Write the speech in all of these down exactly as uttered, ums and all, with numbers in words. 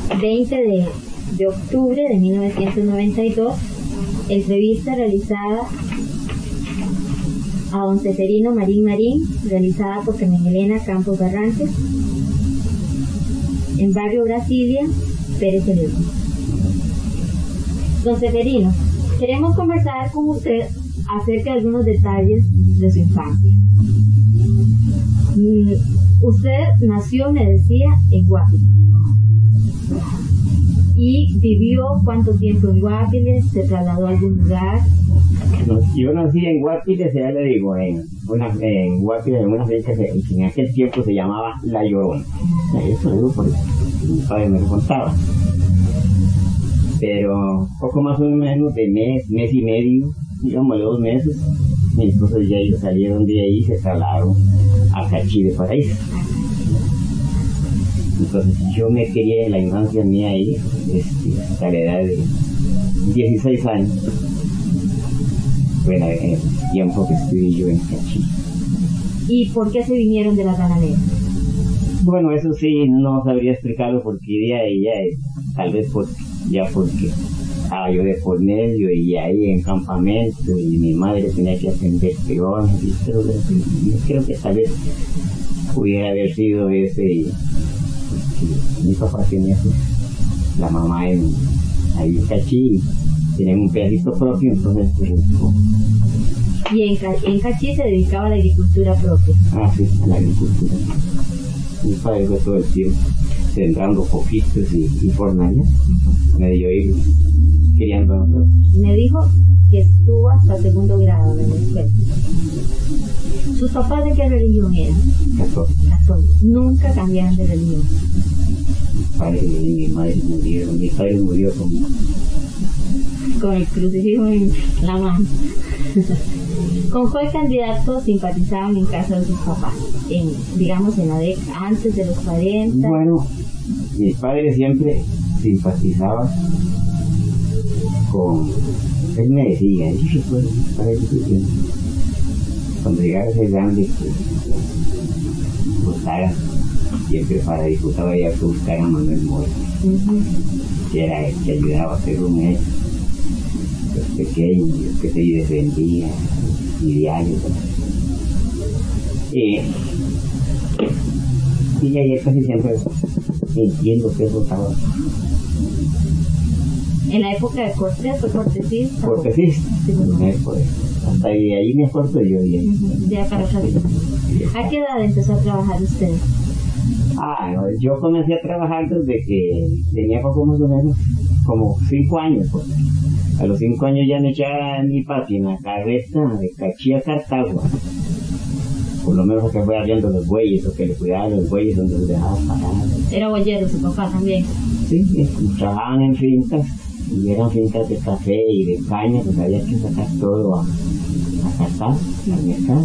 veinte de, de octubre de mil novecientos noventa y dos, entrevista realizada a don Seferino Marín Marín, realizada por Carmen Elena Campos Barrantes, en barrio Brasilia, Pérez Celedón. Don Seferino, queremos conversar con usted acerca de algunos detalles de su infancia. Mm, usted nació, me decía, en Guapiles. ¿Y vivió cuánto tiempo en Guapiles? ¿Se trasladó a algún lugar? No, yo nací en Guapiles, ya le digo, en, una, en Guapiles, en una fecha que en aquel tiempo se llamaba La Llorona. Eso lo digo porque mi padre me lo contaba. Pero poco más o menos de mes, mes y medio, digamos dos meses, entonces ya ellos salieron de ahí y se trasladaron a Cachí de Paraíso. Entonces yo me crié en la infancia mía ahí, este, hasta la edad de dieciséis años. Fue el tiempo que estuve yo en Cachí. ¿Y por qué se vinieron de la Bananera? Bueno, eso sí, no sabría explicarlo porque de ahí ya, tal vez por, ya porque estaba yo de por medio y ahí en campamento y mi madre tenía que atender peones y todo eso. Yo creo que tal vez pudiera haber sido ese. Mi papá tenía pues, la mamá en, ahí en Cachí, tienen un pedacito propio, entonces pues, ¿y en, en Cachí se dedicaba a la agricultura propia? Ah, sí, a la agricultura. Mi padre fue todo el tiempo sembrando poquitos y, y fornallas, uh-huh. medio ir criando a nosotros. Me dijo que estuvo hasta segundo grado en la escuela. ¿Sus papás de qué religión eran? Católicos. Católicos. Nunca cambiaron de religión. Mi padre y mi madre murieron. Mi padre murió con, con el crucifijo en la mano. ¿Con cuál candidato simpatizaban en casa de sus papás? En, digamos, en la década, antes de los cuarenta. Bueno, mi padre siempre simpatizaba con... Él me decía, eso se fue para el presidente. Cuando llegara ese grande que votara, siempre para diputado había que buscar a Manuel Mora, uh-huh. que era el que ayudaba a hacer un hecho, los pequeños, que se defendía, ideales. Y, y ayer casi siempre entiendo que eso estaba. ¿En la época de Cortés o cortesista? Cortesista, sí, no. Hasta ahí, ahí me acuerdo yo. Ya, uh-huh. ya para salir. ¿A qué edad empezó a trabajar usted? Ah, yo comencé a trabajar desde que tenía poco más o menos, como cinco años. Pues. A los cinco años ya me echaba en mi papi en la carreta de Cachí a Cartago. Por lo menos que fue arriando los bueyes o que le cuidaba los bueyes donde los dejaba parados. ¿Era boyero su papá también? Sí, trabajaban en fincas y eran fincas de café y de caña, pues había que sacar todo a, a Cartago, al mercado.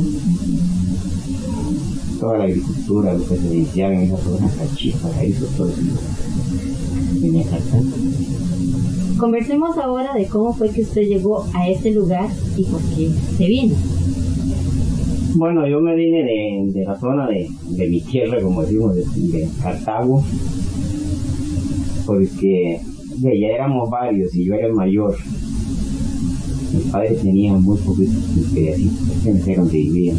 Toda la agricultura, lo que se iniciaba en esa zona, Cachí, Paraíso, todo eso. Venía a Cartago. Conversemos ahora de cómo fue que usted llegó a este lugar y por qué se vino. Bueno, yo me vine de, de la zona de, de mi tierra, como decimos, de, de Cartago, porque de ya éramos varios y yo era el mayor. Mis padres tenían muy poquitos pedacitos, no sé dónde vivían.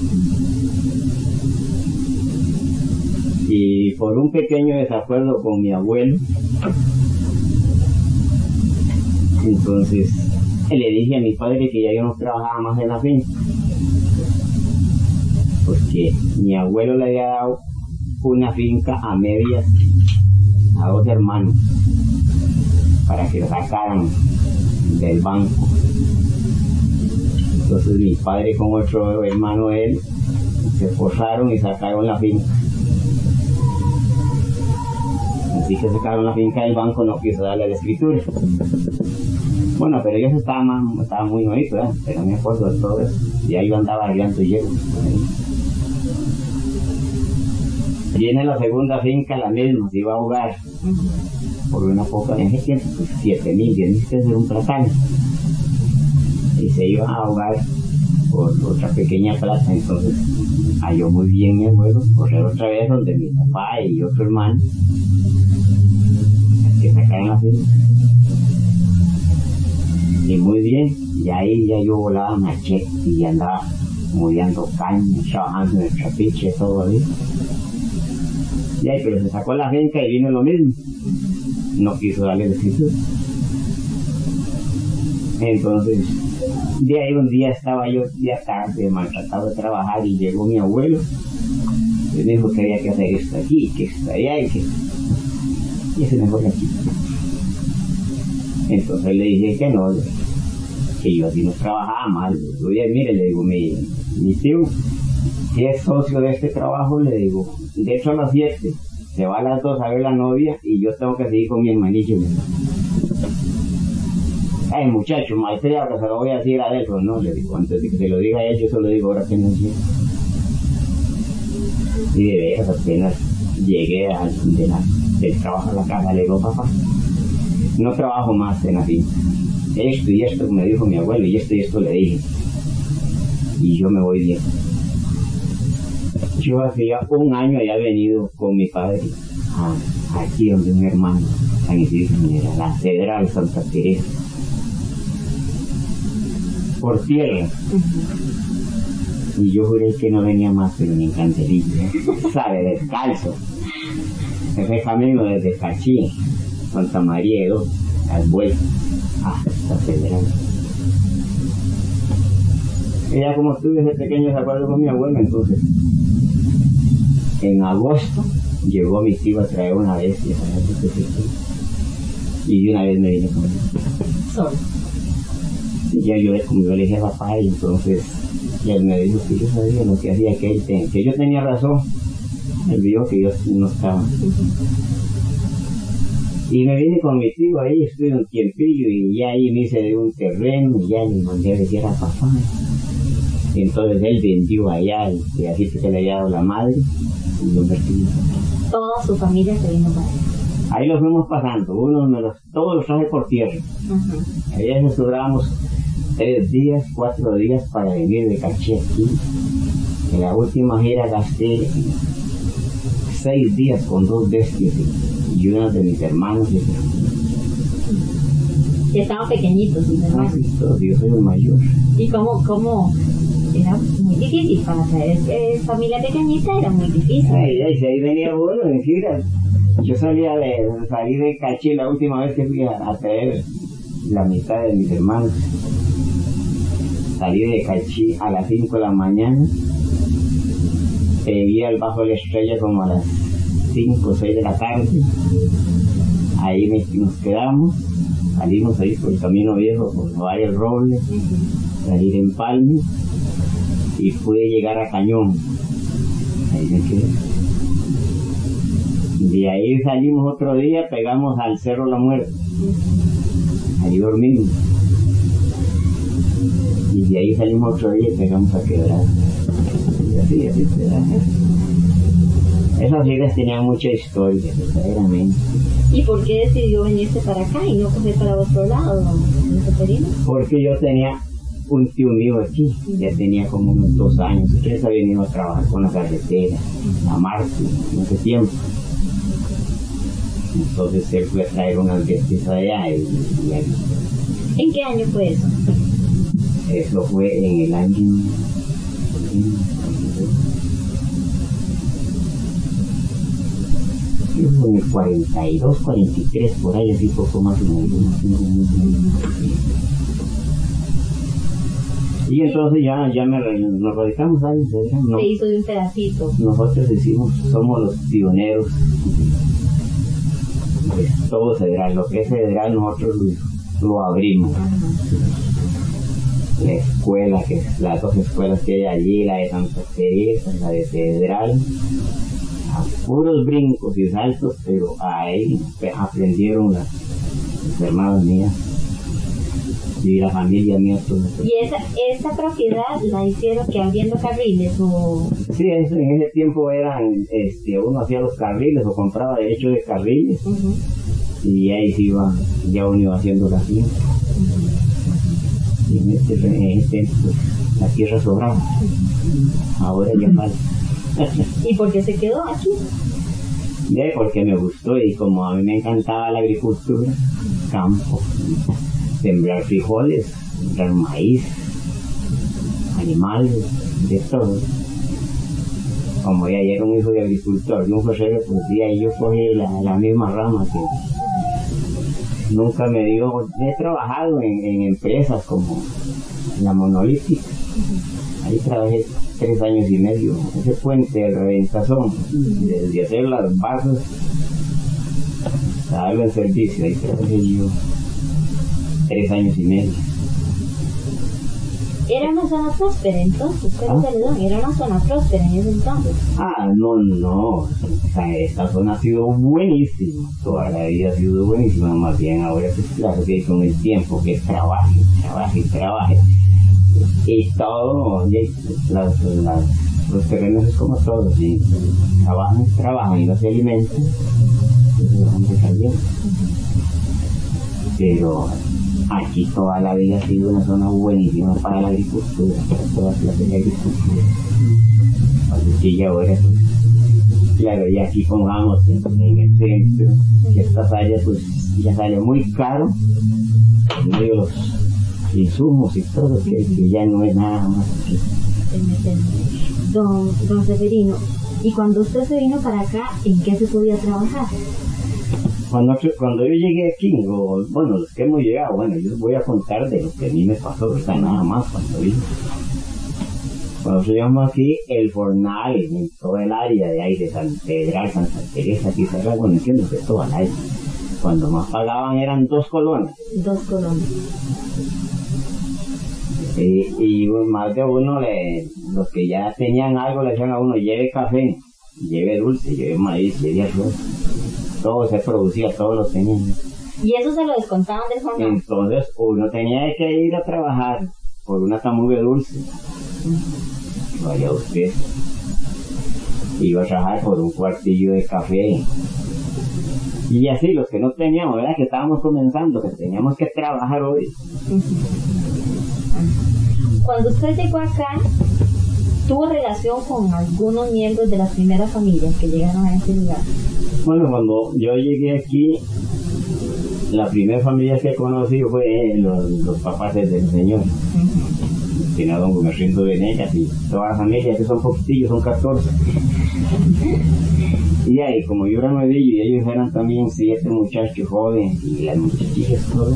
Y por un pequeño desacuerdo con mi abuelo, entonces le dije a mi padre que ya yo no trabajaba más en la finca, porque mi abuelo le había dado una finca a medias a dos hermanos para que lo sacaran del banco. Entonces mi padre con otro hermano de él se esforzaron y sacaron la finca. Así que sacaron la finca del banco, no quiso darle la escritura. Bueno, pero ellos estaban, estaban muy nuevitos, ¿eh? Pero me acuerdo de todo eso. Y ahí yo andaba arreglando hierro. Viene la segunda finca, la misma, se iba a ahogar. Por una poca, en ese tiempo, pues siete mil, diez mil pesos era un platano. Y se iba a ahogar por otra pequeña plaza. Entonces halló muy bien mi abuelo correr otra vez donde mi papá y otro hermano, que la finca. Y muy bien, y ahí ya yo volaba machete y andaba moviendo caña, trabajando en el trapiche, todo ahí. Y ahí, pero se sacó la finca y vino lo mismo. No quiso darle el escritura. Entonces, de ahí un día estaba yo ya tarde, maltratado de trabajar, y llegó mi abuelo y me dijo que había que hacer esto aquí, que esto allá, y que y ese mejor aquí. Entonces le dije que no, que yo así no trabajaba mal. Oye, mire, le digo, mi, mi tío, que es socio de este trabajo, le digo, de hecho a las siete, se va a las dos a ver la novia y yo tengo que seguir con mi hermanillo. Ay, muchacho, maestría, que se lo voy a decir a él, pues no, le digo, antes de que se lo diga a él, yo se lo digo ahora que no quiero. Y de veras, apenas llegué al, de la, del trabajo a la casa, le digo, papá, no trabajo más en la finca. Esto y esto me dijo mi abuelo, y esto y esto le dije. Y yo me voy bien. Yo hacía un año había venido con mi padre a, aquí donde un hermano, San Isidro, era la Catedral Santa Teresa. Por tierra. Uh-huh. Y yo juré que no venía más, pero me encantaría, sabe, descalzo. Ese camino desde Cachí, Santa María de Dos, al vuelto, hasta Federal. Y ya como tuve ese pequeño acuerdo con mi abuelo, entonces, en agosto, llegó mi tío a traer una vez, y de una vez me vine con él. Solo. Y ya yo, como yo le dije a papá, y entonces y él me dijo que yo sabía lo que hacía, que, él ten, que yo tenía razón. Él vio que yo no estaba. Y me vine con mi tío ahí, estuve un tiempillo, y ya ahí me hice de un terreno, y ya le mandé a decir a papá. Y entonces él vendió allá el pedacito que le había dado la madre, y lo invertí. Toda su familia se vino para allá. Ahí los fuimos pasando, uno me los, todos los traje por tierra. Uh-huh. Allá nos duramos tres días, cuatro días para venir de Caché aquí. En la última gira gasté seis días con dos bestias y una de mis hermanos. Y estaban pequeñitos sus hermanos. Ah, sí, todos, yo soy el mayor. ¿Y cómo, cómo? Era muy difícil para traer eh, familia pequeñita, era muy difícil. Ay, ay, si ahí venía uno, en gira. Yo salía de, salí de Caché la última vez que fui a, a traer la mitad de mis hermanos. Salí de Caché a las cinco de la mañana. Seguí al bajo de la estrella como a las cinco o seis de la tarde. Ahí me, nos quedamos. Salimos ahí por el camino viejo, por varios robles. Salir en Palme. Y pude llegar a Cañón. Ahí me quedé. De ahí salimos otro día, pegamos al Cerro La Muerte. Ahí dormimos. Y de ahí salimos otro día y pegamos a Quebrada. Y así, así se da. Esas giras tenían mucha historia, verdaderamente. ¿Y por qué decidió venirse para acá y no coger para otro lado, don Seferino? Porque yo tenía un tío mío aquí, ya tenía como unos dos años. Ustedes habían venido a trabajar con la carretera, a Marte, en ese tiempo. Entonces él fue a traer unas bestias allá y, y aquí. ¿En qué año fue eso? Eso fue en el año... en el cuarenta y dos, cuarenta y tres, por ahí, así poco más o menos. Y entonces ya, ya me, nos radicamos ahí. No, se hizo de un pedacito. Nosotros decimos, somos los pioneros. Pues todo federal, lo que es federal nosotros lo, lo abrimos. Uh-huh. La escuela, que es las dos escuelas que hay allí, la de Santa Teresa, la de Federal, a puros brincos y saltos, pero ahí aprendieron las, las hermanas mías y la familia mía. Todo eso. ¿Y esa, esa propiedad la hicieron que abriendo carriles o...? Sí, eso, en ese tiempo eran, este, uno hacía los carriles o compraba derecho de carriles. Uh-huh. Y ahí se iba, ya uno iba haciendo la tierra. Uh-huh. Y en este, en este pues, la tierra sobraba. Uh-huh. Ahora ya falta. ¿Y por qué se quedó aquí? De porque me gustó y como a mí me encantaba la agricultura, campo, sembrar frijoles, sembrar maíz, animales, de todo. Como ya era un hijo de agricultor y un ferrero, pues sí, ahí yo cogí la, la misma rama que nunca me dio. He trabajado en, en empresas como la monolítica. Ahí trabajé tres años y medio. Ese puente del Reventazón, desde hacer las bases hasta darlo en servicio, ahí trabajé yo tres años y medio. ¿Era una zona próspera entonces? ¿Ah? ¿Era una zona próspera en ese entonces? Ah, no, no. O sea, esta zona ha sido buenísima. Toda la vida ha sido buenísima. Más bien ahora pues claro que con el tiempo que trabaje, trabaje, trabaje. Y todo, las, las, los terrenos es como todo, si trabajan, trabajan y no se alimentan, pues van decayendo. Pero aquí toda la vida ha sido una zona buenísima para la agricultura, para todas clases de agricultura. Así que ahora, pues, claro, y aquí pongamos en, en el centro, que estas áreas pues ya sale muy caro, en medio de los insumos y todo, que, que ya no es nada más que... Don, don Severino, y cuando usted se vino para acá, ¿en qué se podía trabajar? Cuando, cuando yo llegué aquí, o, bueno, los que hemos llegado, bueno, yo les voy a contar de lo que a mí me pasó, ¿verdad? Nada más cuando vine. Cuando llegamos aquí, el Fornal, en toda el área de ahí de San Pedral, Santa Teresa, aquí cerca, bueno, entiendo que todo el área. Cuando más pagaban eran dos colones. Dos colones. Y, y más de uno, le, los que ya tenían algo, le decían a uno, lleve café, lleve dulce, lleve maíz, lleve arroz. Todo se producía, todos los tenían. ¿Y eso se lo descontaban del jornal? Entonces uno tenía que ir a trabajar por una tamuga dulce. Vaya usted. Iba a trabajar por un cuartillo de café. Y así, los que no teníamos, ¿verdad? Que estábamos comenzando, que teníamos que trabajar hoy. Cuando usted llegó acá, ¿tuvo relación con algunos miembros de las primeras familias que llegaron a este lugar? Bueno, cuando yo llegué aquí, la primera familia que conocí fue los, los papás del señor. Uh-huh. Tiene a don Gumerrindo Venegas y toda la familia, que son poquitillos, son catorce. Y ahí, como yo era nuevillo y ellos eran también siete muchachos jóvenes y las muchachillas todas,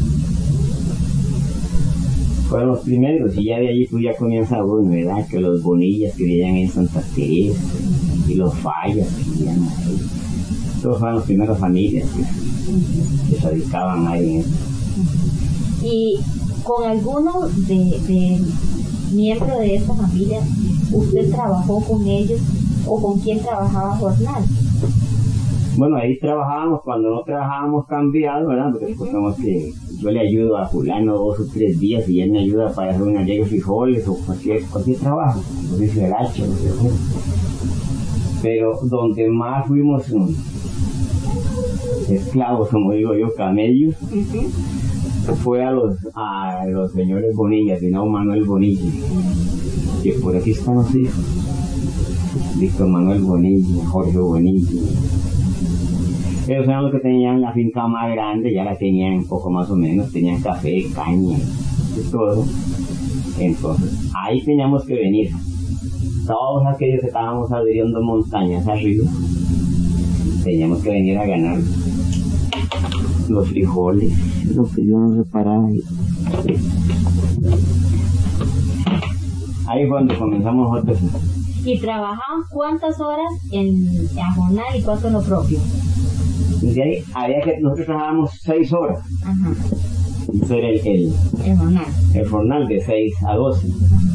fueron los primeros, y ya de allí pues ya comienza uno, ¿verdad? Que los Bonillas que vivían en Santa Teresa y los Fallas que vivían ahí. Todos fueron las primeras familias que, que se dedicaban ahí en eso. ¿Y con alguno de, de miembros de esta familia usted trabajó con ellos o con quién trabajaba jornal? Bueno, ahí trabajábamos, cuando no trabajábamos cambiado, ¿verdad? Porque uh-huh. que yo le ayudo a fulano dos o tres días y él me ayuda para hacer una llave de frijoles o cualquier, cualquier trabajo, lo dice el hacha, lo que sea. Pero donde más fuimos um, esclavos, como digo yo, camellos, uh-huh. fue a los a los señores Bonilla, sino Manuel Bonilla, que por aquí están los hijos. Víctor Manuel Bonilla, Jorge Bonilla. Ellos eran los que tenían la finca más grande, ya la tenían un poco más o menos, tenían café, caña, y todo. Entonces, ahí teníamos que venir. Todos aquellos que estábamos abriendo montañas arriba, teníamos que venir a ganar los frijoles, lo que yo no reparaba. Ahí fue donde comenzamos nosotros. ¿Y trabajaban cuántas horas en la jornal y cuánto en lo propio? Desde ahí había que, nosotros trabajábamos seis horas. Ajá. Eso era el, el, el jornal. El jornal de seis a doce.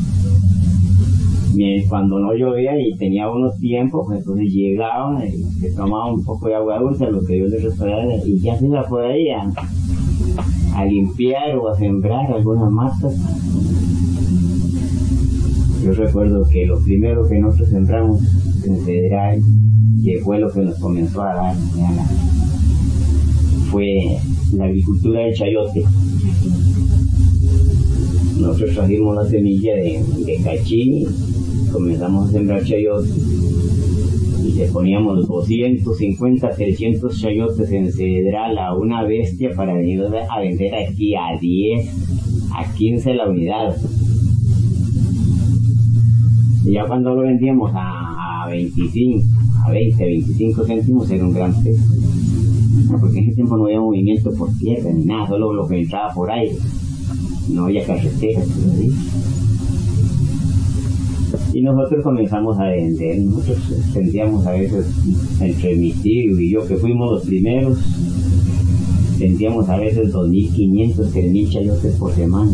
Bien, cuando no llovía y tenía unos tiempos, pues entonces llegaban y se tomaban un poco de agua dulce, lo que yo les restauraba, y ya se iba por ahí a, a limpiar o a sembrar algunas matas. Yo recuerdo que lo primero que nosotros sembramos en Federal, que fue lo que nos comenzó a dar, fue la agricultura del chayote. Nosotros trajimos la semilla de, de cachí, comenzamos a sembrar chayote, y le poníamos doscientos cincuenta, trescientos chayotes en cedral a una bestia para venir a vender aquí a diez, a quince la unidad. Y ya cuando lo vendíamos a, a veinticinco, a veinte, veinticinco céntimos era un gran precio. Porque en ese tiempo no había movimiento por tierra ni nada, solo lo que entraba por aire. No había carreteras todavía. Y nosotros comenzamos a vender. Nosotros vendíamos a veces, entre mi tío y yo, que fuimos los primeros, vendíamos a veces dos mil quinientos, tres mil chayotes por semana.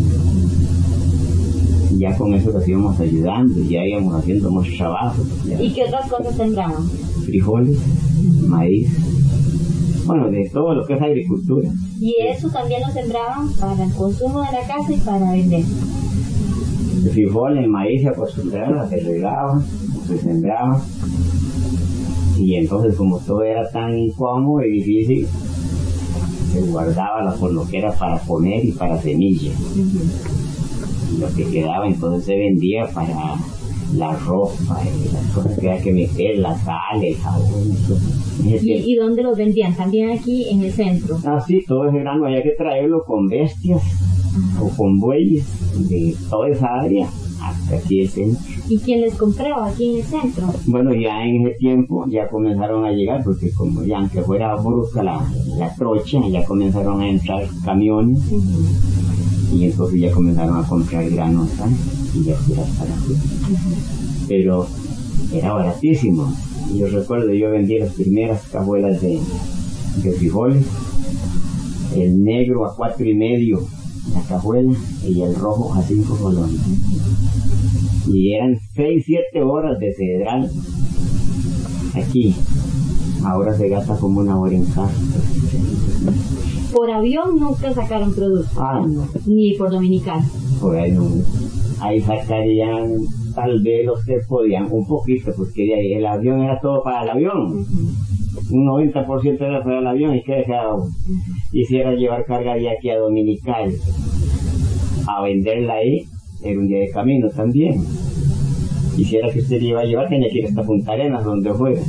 Ya con eso nos íbamos ayudando, ya íbamos haciendo mucho trabajo. Ya. ¿Y qué otras cosas sembraban? Frijoles, maíz, bueno, de todo lo que es agricultura. ¿Y eso también lo sembraban para el consumo de la casa y para vender? El frijol, el maíz se acostumbraba, se regaba, se sembraba. Y entonces, como todo era tan incómodo y difícil, se guardaba por lo que era para comer y para semillas. Uh-huh. Y lo que quedaba entonces se vendía para la ropa y las cosas que había que meter, la sal, el jabón. ¿Y, ¿Y dónde los vendían? ¿También aquí en el centro? Ah, sí, todo ese grano había que traerlo con bestias o con bueyes de toda esa área hasta aquí el centro. ¿Y quién les compraba aquí en el centro? Bueno, ya en ese tiempo ya comenzaron a llegar, porque como ya aunque fuera brusca la, la trocha, ya comenzaron a entrar camiones. Uh-huh. Y entonces ya comenzaron a comprar granos, ¿sabes? Y ya era para aquí. Uh-huh. Pero era baratísimo. Y yo recuerdo, yo vendí las primeras cajuelas de, de frijoles, el negro a cuatro y medio la cajuela y el rojo a cinco colones. Y eran seis, siete horas de cedral aquí. Ahora se gasta como una hora en casa. Por avión nunca sacaron productos. Ah, no. Ni por dominicano. Por ahí no. Ahí sacarían tal vez los que podían, un poquito, porque de ahí el avión era todo para el avión. Uh-huh. Un noventa por ciento era para el avión y que dejaba uno. Uh-huh. Hiciera llevar carga de aquí a Dominical a venderla ahí, era un día de camino también. Quisiera que usted iba a llevar, tenía que ir hasta Punta Arenas, donde fuera.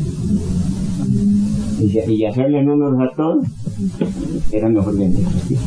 Y, y hacerle números a todos, era mejor vender.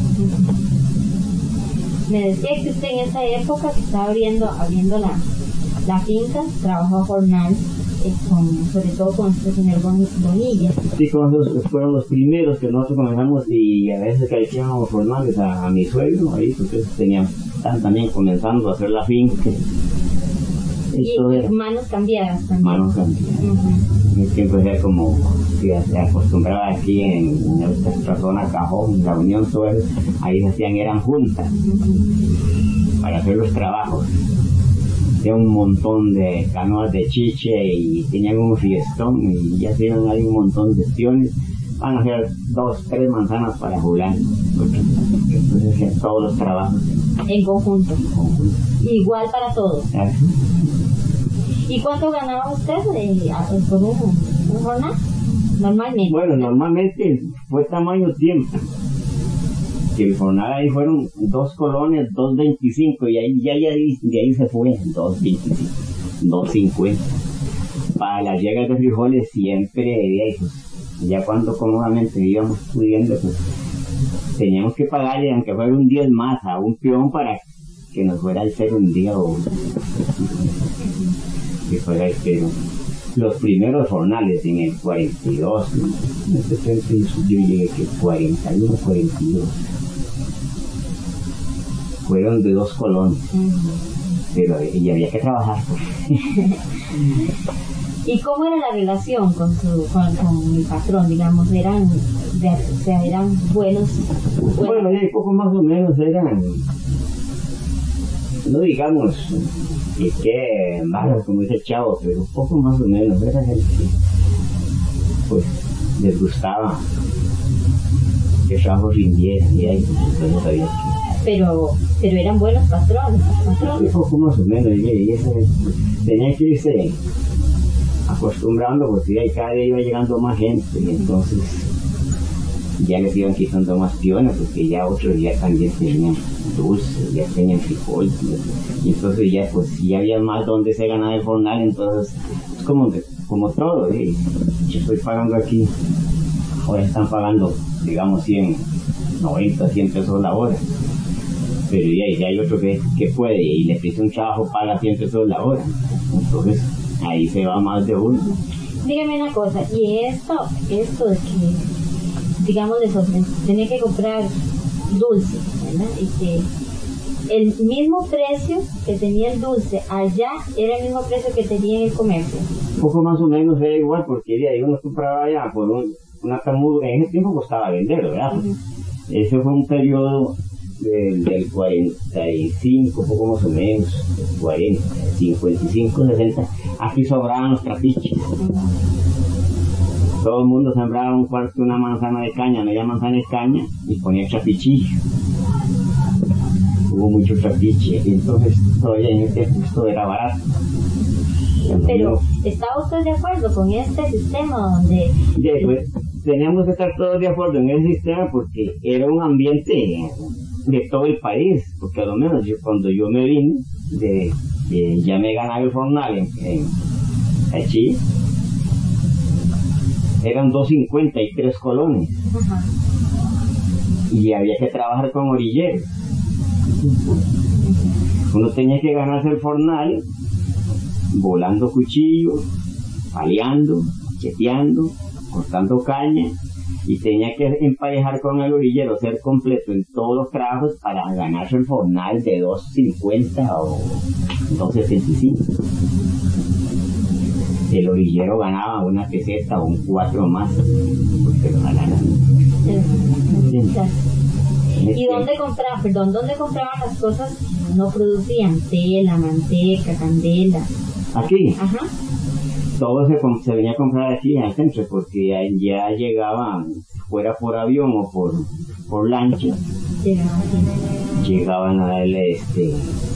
Me decía que usted en esa época que estaba abriendo, abriendo la, la finca, trabajó jornal, eh, con, sobre todo con este señor Bonilla. Sí, con esos fueron los primeros que nosotros comenzamos, y a veces que hacíamos jornales a, a mi suegro, ahí, porque ellos tenían, estaban también comenzando a hacer la finca. Y, y manos cambiadas también. Manos cambiadas. Uh-huh. En el tiempo era como que se acostumbraba aquí en nuestra zona Cajón, la Unión Suárez, ahí se hacían, eran juntas uh-huh. para hacer los trabajos. De un montón de canoas de chiche y tenían un fiestón y ya hacían ahí un montón de gestiones. Van a hacer dos, tres manzanas para jugar. Entonces hacían todos los trabajos. En conjunto. En conjunto. Igual para todos. Así. ¿Y cuánto ganaba usted eh, por un, un jornal? Normalmente. Bueno, normalmente fue tamaño tiempo. Que el jornal ahí fueron dos colones, dos veinticinco, y ahí ya, ya de ahí se fue, dos veinticinco, dos cincuenta. Para las llegas de frijoles siempre, de ahí, pues, ya cuando cómodamente íbamos pudiendo, pues teníamos que pagarle, aunque fuera un diez más, a un peón para que nos fuera a hacer un día o que fuera el pero los primeros jornales en el cuarenta y dos, ¿no? En el setenta yo llegué que cuarenta y uno, cuarenta y dos fueron de dos colones. Uh-huh. Pero y había que trabajar. ¿Y cómo era la relación con su con, con el patrón, digamos? ¿Eran, de, o sea, eran buenos? buenos? Bueno, ya poco más o menos eran, no digamos que qué malos como dice el chavo, pero un poco más o menos era gente que pues les gustaba que el trabajo rindiera y ahí pues no sabía que. Pero, pero eran buenos patrones, patrones. Un poco más o menos, y, y eso tenía que irse acostumbrando, porque ahí cada día iba llegando más gente, y entonces ya les iban quitando más piones, porque ya otros ya también tenían dulces, ya tenían frijoles, y entonces ya pues ya había más donde se ganaba el jornal, entonces es como, como todo, ¿eh? Yo estoy pagando aquí, ahora están pagando, digamos, cien, noventa, cien pesos la hora, pero ya, ya hay otro que, que puede y le pide un trabajo, paga cien pesos la hora, entonces ahí se va más de uno. Dígame una cosa, y esto, esto de que, digamos, de esos, tenía que comprar dulce, ¿verdad? Y que el mismo precio que tenía el dulce allá era el mismo precio que tenía en el comercio. Un poco más o menos era igual, porque de ahí uno compraba allá por un, una tamuda, en ese tiempo costaba vender, ¿verdad? Uh-huh. Ese fue un periodo de, del cuarenta y cinco, poco más o menos, cuarenta, cincuenta y cinco, sesenta, aquí sobraban los trapiches. Uh-huh. Todo el mundo sembraba un cuarto, una manzana de caña, media manzana de caña, y ponía trapichillo. Hubo mucho trapiche, y entonces todavía en este esto era barato. Pero, ¿estaba usted de acuerdo con este sistema donde...? Ya, pues, teníamos que estar todos de acuerdo en ese sistema porque era un ambiente de todo el país, porque a lo menos yo, cuando yo me vine, de, de, ya me ganaba el jornal en, en Achí, eran dos cincuenta y tres colones. Ajá. Y había que trabajar con orilleros. Uno tenía que ganarse el fornal volando cuchillo, paleando, cheteando, cortando caña, y tenía que emparejar con el orillero, ser completo en todos los trabajos para ganarse el fornal de dos cincuenta o dos setenta y cinco. El orillero ganaba una peseta o un cuatro más, porque lo ganaban. ¿Y dónde compraban, perdón, dónde compraban las cosas? No producían tela, manteca, candela. Aquí. Ajá. Todo se, se venía a comprar aquí al centro, porque ya, ya llegaban, fuera por avión o por, por lancha, llegaban, llegaban a darle este,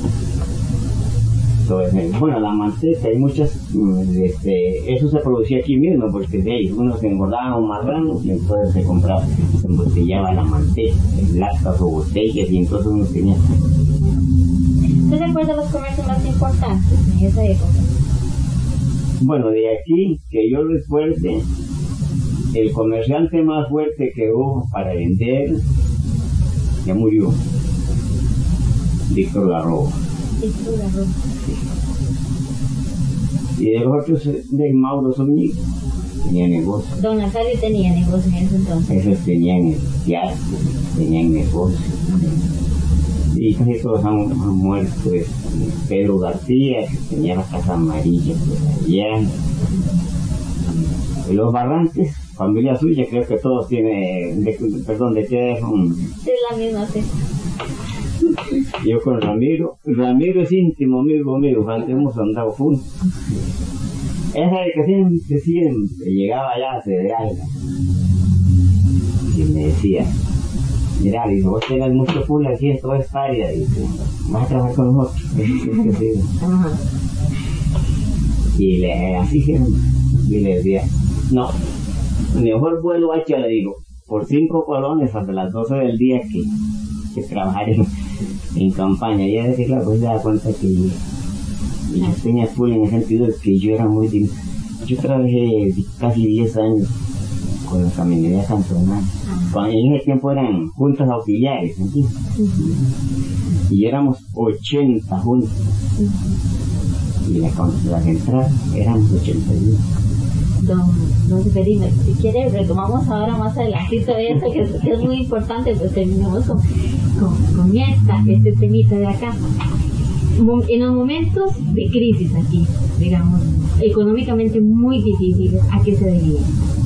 todo eso. Bueno, la manteca, hay muchas, este, eso se producía aquí mismo, porque de ahí uno se engordaba un marrano y entonces se compraba, se embotellaba la manteca, en latas o botellas, y entonces uno tenía. ¿Usted recuerda los comercios más importantes en esa época? Bueno, de aquí, que yo recuerde, el comerciante más fuerte que hubo para vender, ya murió, Víctor Garrobo. Víctor Garrobo. Sí. Y de los otros, de Mauro Zúñiga, tenía negocio. Don Nazario tenía negocio en ese entonces. Esos tenían teatro, tenían negocio. Y casi todos han, han muerto. Pues, Pedro García, que tenía la Casa Amarilla, pues allá. Y los Barrantes, familia suya, creo que todos tienen, de, perdón, ¿de qué son? Sí, la misma, sí. Yo con Ramiro, Ramiro es íntimo amigo mío, antes hemos andado juntos. Esa de que siempre, siempre llegaba allá a Federal y me decía, mira, dice, vos tenés mucho pool aquí en toda esta área, dice, vas a trabajar con nosotros. Ajá. Y le así y le decía, no, mejor vuelo hacha, le digo, por cinco colones hasta las doce del día que, que trabajar en, en campaña. Y ella decía, claro, pues se da cuenta que yo, yo tenía pool en el sentido de que yo era muy, yo trabajé casi diez años con la camionería cantonal. Cuando en ese tiempo eran juntas auxiliares, ¿entiendes? Uh-huh. Y éramos ochenta juntas. Uh-huh. Y la, la central éramos ochenta y uno. Don, don Seferino, si quiere retomamos ahora más adelantito eso, que es, que es muy importante, pues terminamos con, con, con esta, este temita de acá. En los momentos de crisis aquí, digamos, económicamente muy difíciles, ¿a qué se debía?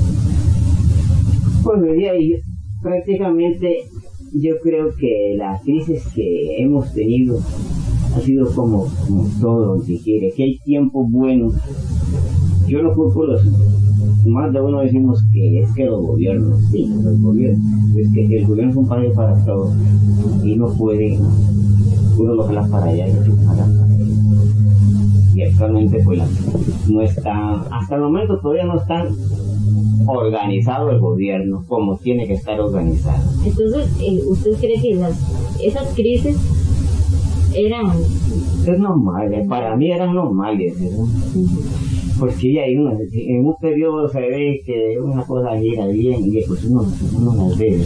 Bueno, de ahí prácticamente yo creo que la crisis que hemos tenido ha sido como, como todo, si quiere, que hay tiempos buenos. Yo no culpo los, más de uno decimos que es que los gobiernos, sí, los gobiernos, es que el gobierno es un país para todos y no puede, uno lo jala para allá y otro jala para allá. Y actualmente pues la, no está, hasta el momento todavía no está organizado el gobierno como tiene que estar organizado. Entonces, eh, ¿usted cree que las, esas crisis eran...? Es normal, eh, para mí eran normales, ¿eh? Uh-huh. porque ya hay uno, en un periodo se ve que una cosa gira bien y después uno, uno las ve.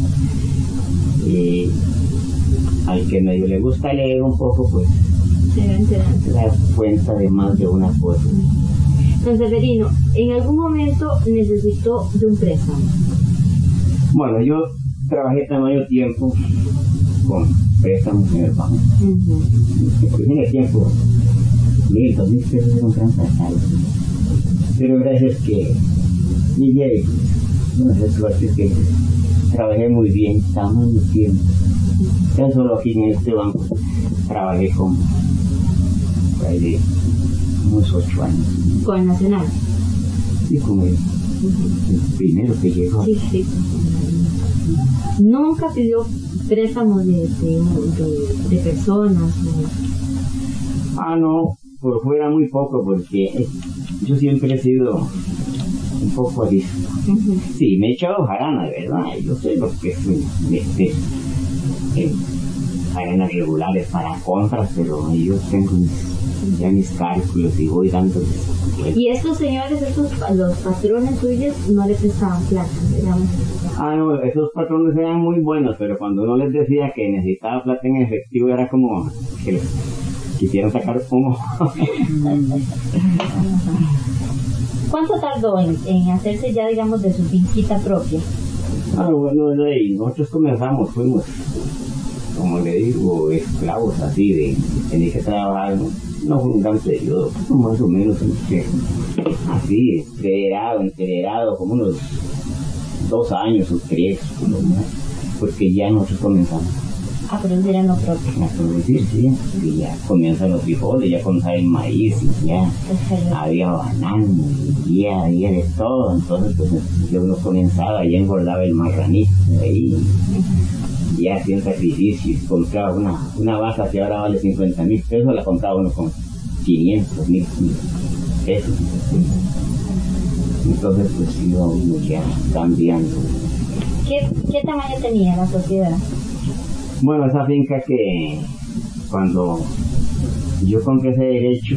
Y al que medio le gusta leer un poco, pues se da cuenta de más de una cosa. Don Severino, ¿en algún momento necesitó de un préstamo? Bueno, yo trabajé tan mucho tiempo con préstamos en el banco. Uh-huh. Porque en el tiempo, mil, dos mil pesos era un gran tratado. Pero gracias que llegué, no sé, suerte que trabajé muy bien, estaba muy tiempo. Ya solo aquí en este banco trabajé como por ahí de unos ocho años. ¿Con el Nacional? Sí, con el, uh-huh. el primero que llegó. Sí, sí. ¿Nunca pidió préstamos de, de, de, de personas? ¿No? Ah, no, por fuera muy poco, porque yo siempre he sido un poco arisco. Uh-huh. Sí, me he echado jarana, de verdad, yo sé lo que es este, eh, jaranas regulares para compras, pero yo tengo mis, ya mis cálculos y voy dando. Pues. ¿Y estos señores, estos, los patrones suyos, no le prestaban plata, digamos? Ah, no, esos patrones eran muy buenos, pero cuando uno les decía que necesitaba plata en efectivo era como que les quisieran sacar humo. ¿Cuánto tardó en, en hacerse ya, digamos, de su finquita propia? Ah, bueno, ahí nosotros comenzamos, fuimos, como le digo, esclavos así, de tener que trabajar, no, no fue un gran periodo, más o menos, así, enterado, enterado, como unos dos años o tres, porque ya nosotros comenzamos a producir en lo propio. A producir, sí, y ya comienzan los frijoles, ya comienza el maíz, y ya había banano, y ya había de todo, entonces pues ya uno comenzaba, ya engordaba el marranito, ahí ya hacía un sacrificio, compraba una, una vaca que ahora vale cincuenta mil pesos, la compraba uno con quinientos mil pesos. Entonces pues iba uno ya cambiando. ¿Qué, ¿Qué tamaño tenía la sociedad? Bueno, esa finca que cuando yo compré ese derecho,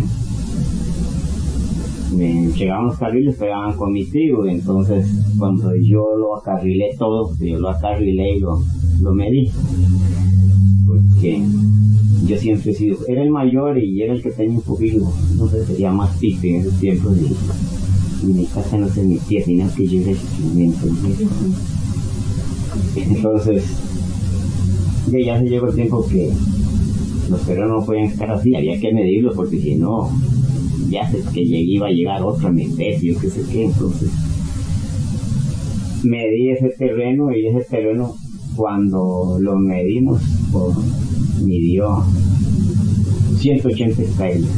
me llegaban los carriles, pegaban con mi tío, entonces cuando yo lo acarrilé todo, yo lo acarrilé y lo, lo medí, porque yo siempre he sido, era el mayor y era el que tenía un poquito, no sé, sería más pique en esos tiempos, y, y mi casa no se metía, sino que yo era el instrumento. Entonces, ya, ya se llegó el tiempo que los perros no podían estar así, había que medirlos porque si no, ya sé que llegué, iba a llegar otra especie, yo qué sé qué. Entonces medí ese terreno y ese terreno cuando lo medimos pues, midió ciento ochenta hectáreas.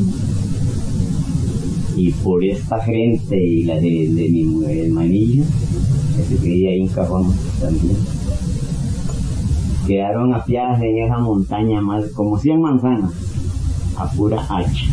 Y por esta frente y la de, de mi mujer, el manillo, que se creía ahí en cajón también, quedaron apiadas en esa montaña más como cien manzanas a pura hacha.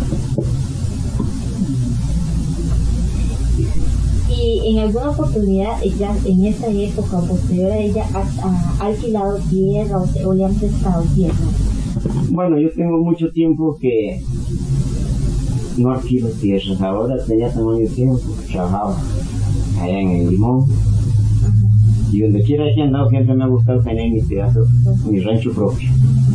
Y en alguna oportunidad ella, en esa época o posterior a ella, ha, ha alquilado tierra o, o le han prestado tierra. Bueno, yo tengo mucho tiempo que no alquilo tierras. Ahora tenía tamaño tiempo, trabajaba allá en el Limón. Y donde quiera que he andado siempre me ha gustado tener mi pedazo, uh-huh. mi rancho propio.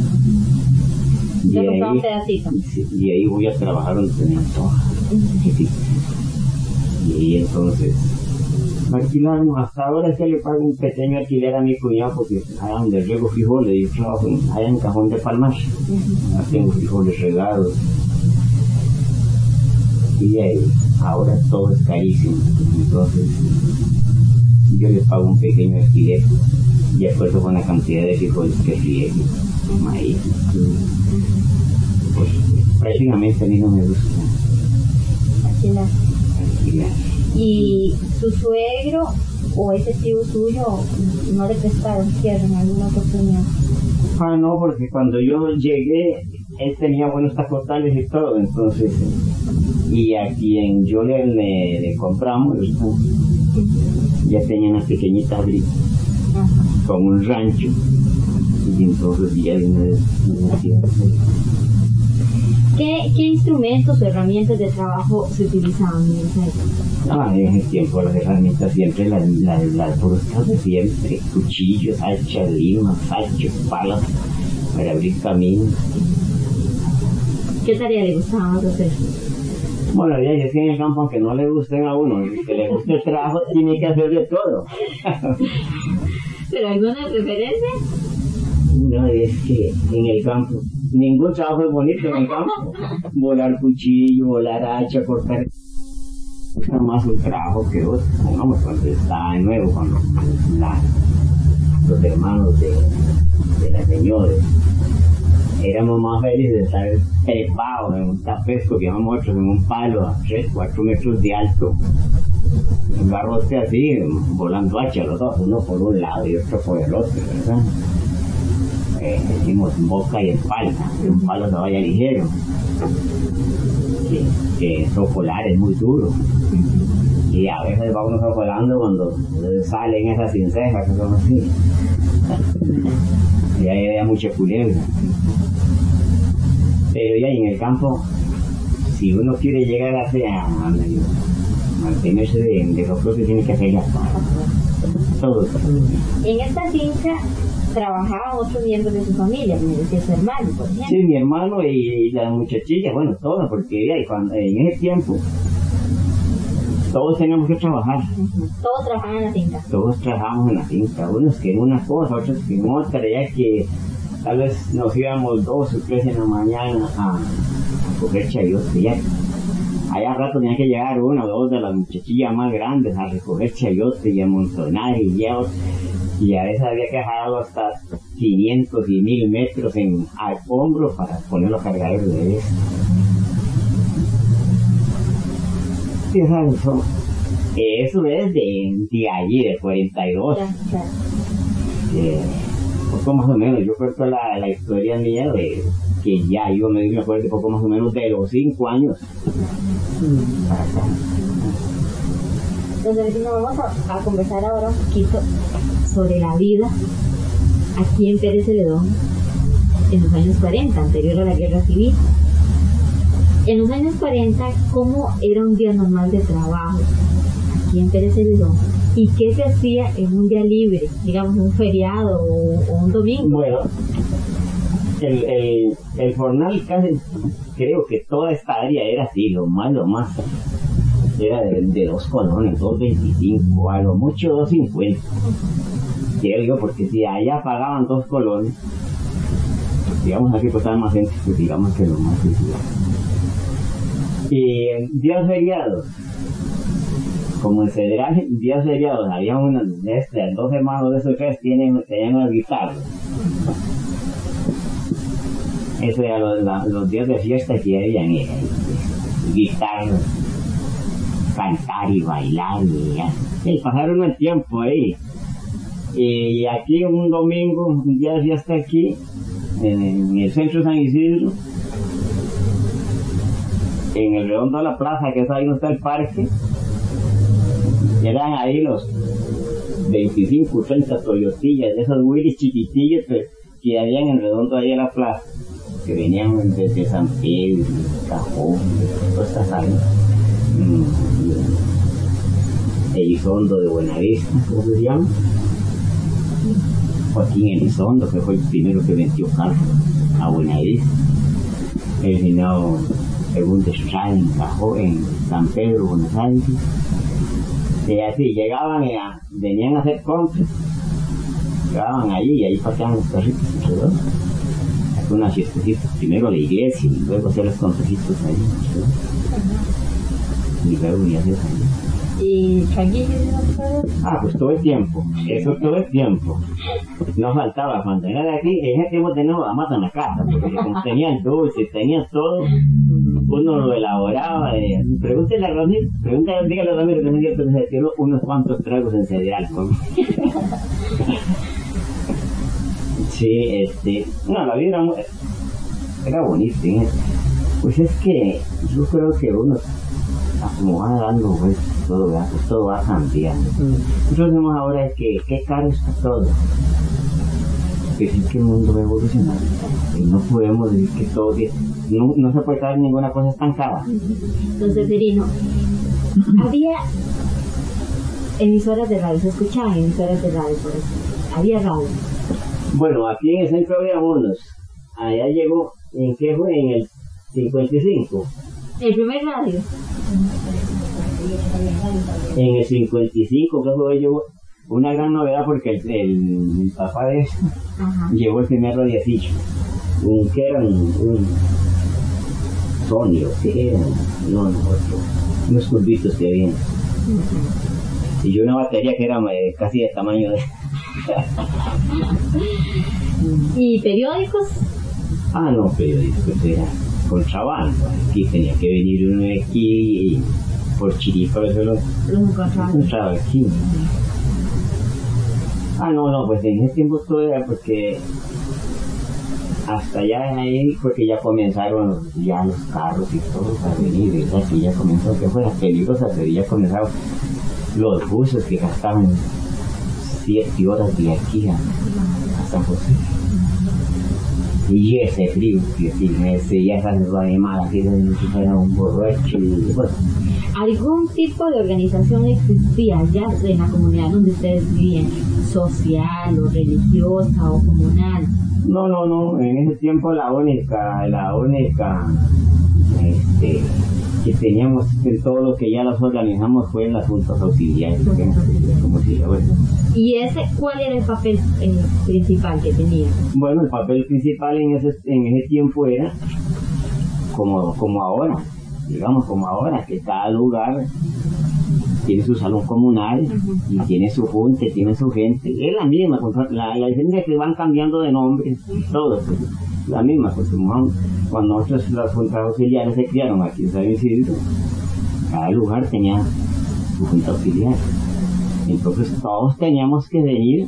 Y ahí, un pedacito. Sí, y ahí voy a trabajar donde se me antoja. Uh-huh. Y ahí entonces, alquilarnos, hasta ahora es que le pago un pequeño alquiler a mi cuñado porque allá donde riego frijoles, yo trabajo allá en Cajón de Palmar, uh-huh. Allá tengo frijoles regados. Y ahí, ahora todo es carísimo, entonces yo les pago un pequeño alquiler y esfuerzo con la cantidad de frijoles que riego, maíz. Pues prácticamente a mí no me gusta alquilar. alquilar. ¿Y su suegro o ese tío suyo no le prestaron tierra en alguna oportunidad? Ah, no, porque cuando yo llegué, él tenía buenos tacotales y todo, entonces, y a quien yo le, le, le compramos, ya tenía una pequeñita abrigo, con un rancho, y entonces ya de una vez me ¿Qué, ¿Qué instrumentos o herramientas de trabajo se utilizaban en esa época? Ah, en ese tiempo las herramientas siempre, las, las, las bruscas de siempre, cuchillos, hachas, limas, hachos, palas, para abrir caminos. ¿Qué tarea le gustaba más hacer? Bueno, ya es que en el campo, aunque no le gusten a uno, que le guste el trabajo, tiene que hacer de todo. ¿Pero alguna preferencia? No, es que en el campo, ningún trabajo es bonito en el campo. Volar cuchillo, volar hacha, cortar. Gusta más un trabajo que otro. Pongamos cuando estaba nuevo, cuando la, los hermanos de, de la señora éramos más felices de estar trepados en un tapesco que llamamos otros en un palo a tres, cuatro metros de alto. Un garrote así, volando hacha los dos, uno por un lado y otro por el otro, ¿verdad? Eh, decimos boca y espalda, que un palo se vaya ligero, que, que socolar es muy duro, y a veces va uno socolando cuando salen esas sin cejas, que son así, y ahí había mucha culebra. Pero ya en el campo, si uno quiere llegar a, a, a mantenerse de, de lo propio, tiene que hacer ya todo. En esta finca trabajaban otros miembros de su familia, me decía su hermano, por ejemplo. Sí, mi hermano y, y las muchachillas, bueno, todas, porque ya, y cuando, en ese tiempo todos teníamos que trabajar. Uh-huh. Todos trabajaban en la finca. Todos trabajamos en la finca, unos que en una cosa, otros que en otra, ya que tal vez nos íbamos dos o tres en la mañana a, a coger chayote, ya. Allá rato tenía que llegar una o dos de las muchachillas más grandes a recoger chayote y amontonar y ya, y a veces había que dejarlo hasta quinientos y mil metros en al hombro para ponerlo a cargar el bebé. Sí, eso, eso es de, de allí, de cuarenta y dos. Claro, claro. Eh, poco más o menos, yo cuento la, la historia mía de que ya yo me, me acuerdo poco más o menos de los cinco años. Entonces, vecino, vamos a, a conversar ahora un poquito sobre la vida aquí en Pérez Celedón en los años cuarenta, anterior a la guerra civil. En los años cuarenta, ¿cómo era un día normal de trabajo aquí en Pérez Celedón? ¿Y qué se hacía en un día libre, digamos un feriado o, o un domingo? Bueno, el, el, el jornal casi, creo que toda esta área era así, lo más, lo más, era de, de dos colones, dos veinticinco, a lo mucho dos cincuenta. Quiero yo, porque si allá pagaban dos colones, digamos aquí costaban más gente, pues digamos que lo más sencillo. Y días feriados, como en federal, días feriados, había unos, este, dos hermanos de esos tres tienen, tenían las guitarras. Eso era los, la, los días de fiesta que habían, eh, guitarras, cantar y bailar, y, y pasaron el tiempo ahí. Y aquí un domingo, un día de fiesta aquí, en, en el centro de San Isidro, en el redondo de la plaza, que es ahí donde está el parque, eran ahí los veinticinco, treinta toyotillas, de esos Willys chiquitillos que, que habían en el redondo ahí de la plaza, que venían desde San Pedro, Cajón, todas estas áreas, Elizondo de Buenavista, ¿cómo se llama? Joaquín Elizondo, que fue el primero que vendió carro a Buenavista. El final Segundo Estrada en Cajón, en San Pedro, Buenos Aires. Y así llegaban, y a, venían a hacer compras, llegaban allí y ahí pasaban los carritos alrededor. Hacían unas fiestecitas, primero la iglesia y luego hacer los consejitos ahí. ¿Sí? Y luego ya se salía. ¿Y aquí? Ah, pues todo el tiempo, eso todo el tiempo. No faltaba, cuando era de aquí, en ese tiempo teníamos la mata en la casa, porque tenían dulces, tenían todo, uno lo elaboraba. Eh, pregúntele a Ramiro, pregúntale, dígale a Ramiro que no es cierto que se tiró unos cuantos tragos en cereal. Sí, este, no, la vida era, era bonita, ¿eh? Pues es que yo creo que uno, como va dando pues, todo, ¿verdad? Pues todo va cambiando. Mm. Nosotros vemos ahora que qué caro está todo. decir que el mundo va a evolucionar. Y no podemos decir que todo, no, no se puede quedar ninguna cosa estancada. Don Seferino, había emisoras de radio, se escuchaban emisoras de radio, por eso. Había radio. Bueno, aquí en el centro había unos. Allá llegó, ¿en qué fue? En el cincuenta y cinco. El primer radio. En el cincuenta y cinco, que fue yo, una gran novedad porque el, el, el papá de esto llevó el primer radiacillo. Un que era un, un Sony, o que era, no, no, otro, unos curvitos que habían. Uh-huh. Y una batería que era eh, casi de tamaño de... ¿Y periódicos? Ah, no, periódicos, era contrabando. Aquí tenía que venir uno de aquí y por chiripa, por eso lo, lo encontraba aquí. Ah, no, no, pues en ese tiempo todo era porque hasta allá ahí, porque ya comenzaron ya los carros y todo a venir, y así ya comenzó, que fue peligrosa, pero ya comenzaron los buses que gastaban siete horas de aquí a, a San José. Y ese frío, que sí, ese ya esas animadas, así era un borracho y bueno. ¿Algún tipo de organización existía ya en la comunidad donde ustedes vivían? ¿Social o religiosa o comunal? No, no, no, en ese tiempo la única, la única este, que teníamos en todo lo que ya nos organizamos fue en las juntas auxiliares, como si la bueno. ¿Y ese cuál era el papel eh, principal que tenía? Bueno, el papel principal en ese, en ese tiempo era como, como ahora, digamos como ahora, que cada lugar tiene su salón comunal, uh-huh, y tiene su junta, tiene su gente, es la misma, la, la diferencia es que van cambiando de nombre, todo, pues, la misma, pues, cuando nosotros las juntas auxiliares se criaron aquí en San Isidro, cada lugar tenía su junta auxiliar, entonces todos teníamos que venir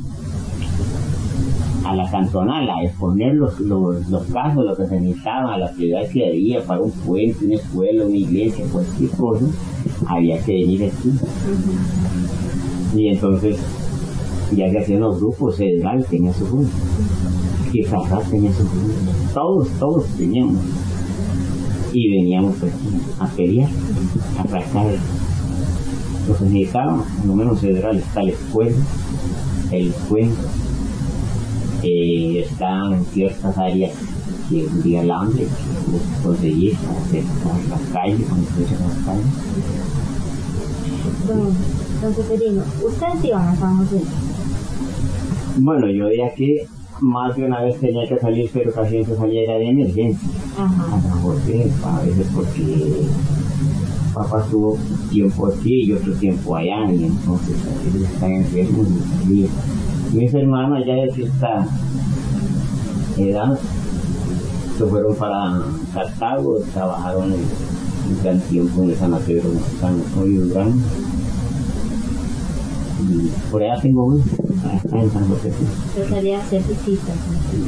a la cantonal a exponer los, los, los casos, lo que se necesitaba, a la actividad que había para un puente, una escuela, una iglesia, cualquier cosa, había que venir aquí. Uh-huh. Y entonces, ya que hacían los grupos, Cedral tenía su grupo, Quizás tenía su grupo, todos, todos teníamos. Y veníamos aquí a pelear, a tratar lo que necesitaba, por lo menos Cedral está la escuela, el puente. Eh, están en ciertas áreas que un día el hambre que conseguir para hacer las calles, construir las calles. Don, don Seferino, ¿ustedes iban a San José? Bueno, yo veía que más de una vez tenía que salir, pero casi siempre salía era de emergencia. Ajá. A San José, a veces porque papá estuvo tiempo aquí y otro tiempo allá, y entonces ellos están enfermos y salían. Mis hermanos ya de cierta edad se fueron para Cartago, trabajaron un gran tiempo en el sanatorio Sanatorio Durán. Y por allá tengo uno, acá en San José. Yo salía a hacer visitas.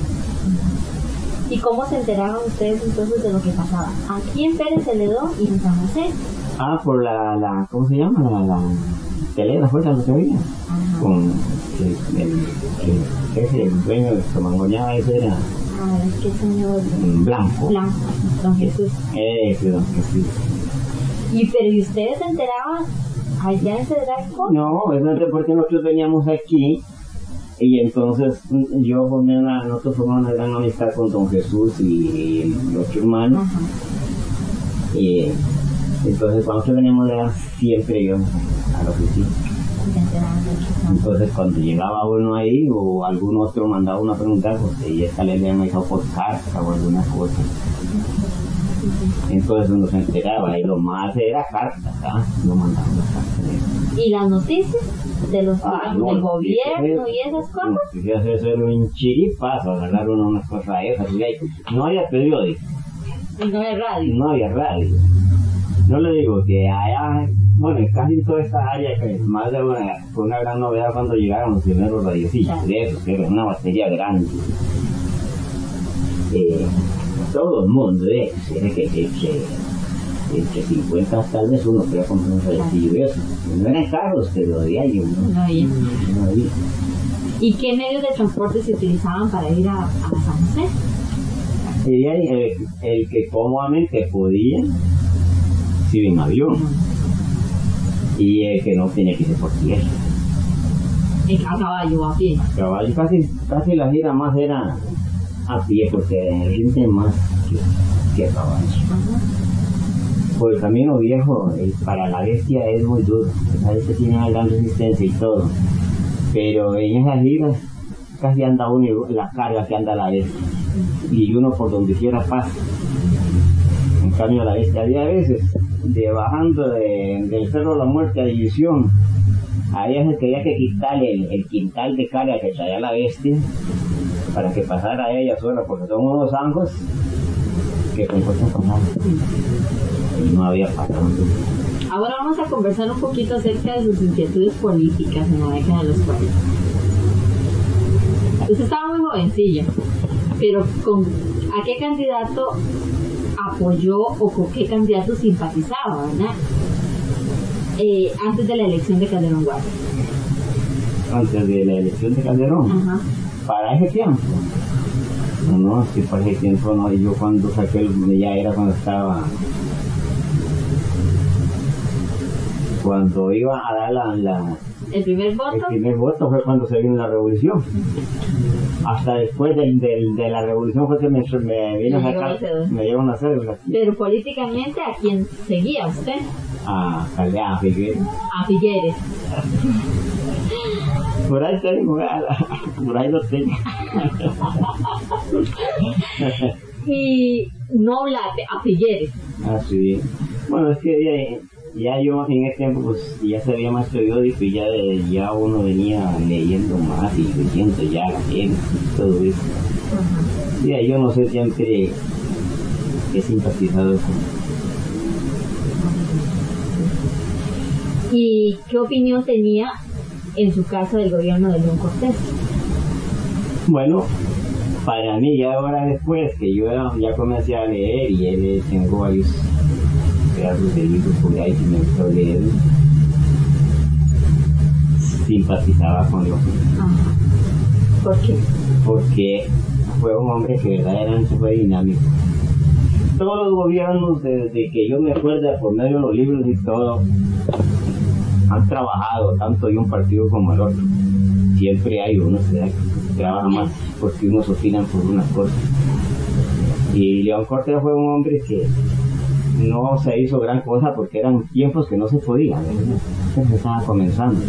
¿Y cómo se enteraban ustedes entonces de lo que pasaba? Aquí en Pérez Celedón y en San José. Ah, por la, la ¿cómo se llama? La, la telera fuerza lo que había. Con el, el, el, ese, el dueño de Somangoñada, ese era. Ah, es que señor. Blanco. Blanco, don Jesús. Ese, don Jesús. ¿Y pero y ustedes se enteraban allá en Cedral? No, es porque nosotros veníamos aquí. Y entonces yo formé una, nosotros formamos una gran amistad con don Jesús y el otro hermano. Ajá. Y entonces cuando nosotros veníamos de siempre íbamos a la oficina. Entonces cuando llegaba uno ahí o algún otro mandaba una pregunta, pues y esta le habían hecho por carta o alguna cosa. Entonces uno se enteraba y lo más era cartas, ¿ah? No mandaban las cartas. ¿Y las noticias de los ah, no, del gobierno es, y esas cosas? Noticias, eso era un chiripazo, agarrar uno unas cosas esas. No había periódico. Y no había radio. No había radio. No le digo que allá, bueno, casi en toda esta área, que más de una, fue una gran novedad cuando llegaron los primeros radiocillos, de eso, que era una batería grande. Eh, todo el mundo, eh, era que, que, que entre cincuenta tal vez uno podía comprar un radiocillo y eso. No eran carros, pero de ahí no, no había. No había. ¿Y qué medios de transporte se utilizaban para ir a, a San José? Y el, el que cómodamente podía, si en avión, y el que no tenía que ir por tierra. A caballo, a pie. A caballo, casi, casi la gira más era a pie, porque rinde más que, que a caballo. Ajá. Por el camino viejo, el, para la bestia es muy duro, a veces tiene una gran resistencia y todo, pero en esas giras casi anda uno la carga que anda la bestia, y uno por donde quiera pasa. En cambio la bestia había veces de bajando de, del Cerro de la Muerte a División, ahí es que había que quitarle el, el quintal de carga que traía la bestia para que pasara ella sola, porque son unos zancos que con fuerza pasaban y no había parado. Ahora vamos a conversar un poquito acerca de sus inquietudes políticas en la década de los cuarenta. Usted estaba muy jovencilla, pero ¿con a qué candidato apoyó o con qué candidato simpatizaba, verdad? Eh, antes de la elección de Calderón Guardia. Antes de la elección de Calderón. Ajá. Para ese tiempo. No, no, sí, para ese tiempo no. Yo cuando saqué el, ya era cuando estaba, cuando iba a dar la, la el primer voto. El primer voto fue cuando se vino la revolución. Hasta después del, del, de la revolución fue que me, me vino a sacar, me dieron a cédula. Pero políticamente, ¿a quién seguía usted? A, a, a Figueres. A Figueres. Por ahí tengo, por ahí lo tengo. Y no Blate, a Figueres. Ah, sí. Bueno, es que ya, ya yo en ese tiempo pues ya sabía más periódico y ya, ya uno venía leyendo más y leyendo ya la gente y todo eso. Uh-huh. Y yo no sé, siempre he simpatizado con... ¿Y qué opinión tenía en su caso del gobierno de León Cortés? Bueno, para mí ya ahora después que yo ya comencé a leer y él, tengo varios pedazos de libros por ahí que me gustó leer, simpatizaba con León. Ajá. ¿Por qué? Porque fue un hombre que verdaderamente fue dinámico. Todos los gobiernos, desde que yo me acuerdo por medio de los libros y todo, han trabajado tanto de un partido como el otro. Siempre hay unos que trabajan más porque unos opinan por unas cosas. Y León Cortés fue un hombre que no se hizo gran cosa porque eran tiempos que no se podía, se estaba comenzando.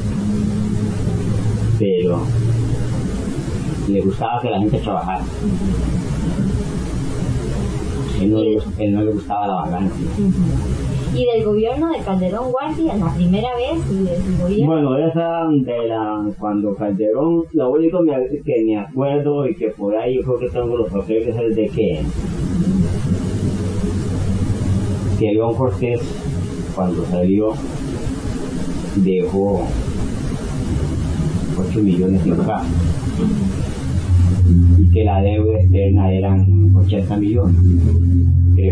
Pero le gustaba que la gente trabajara. Él no, él no le gustaba la vagancia. Uh-huh. ¿Y del gobierno de Calderón Guardia, la primera vez? Y de su gobierno? Bueno, esa de la, cuando Calderón, lo único que me acuerdo y que por ahí yo creo que tengo los papeles es de que, que León Cortés, cuando salió, dejó ocho millones de caja. Y que la deuda externa eran ochenta millones, creo.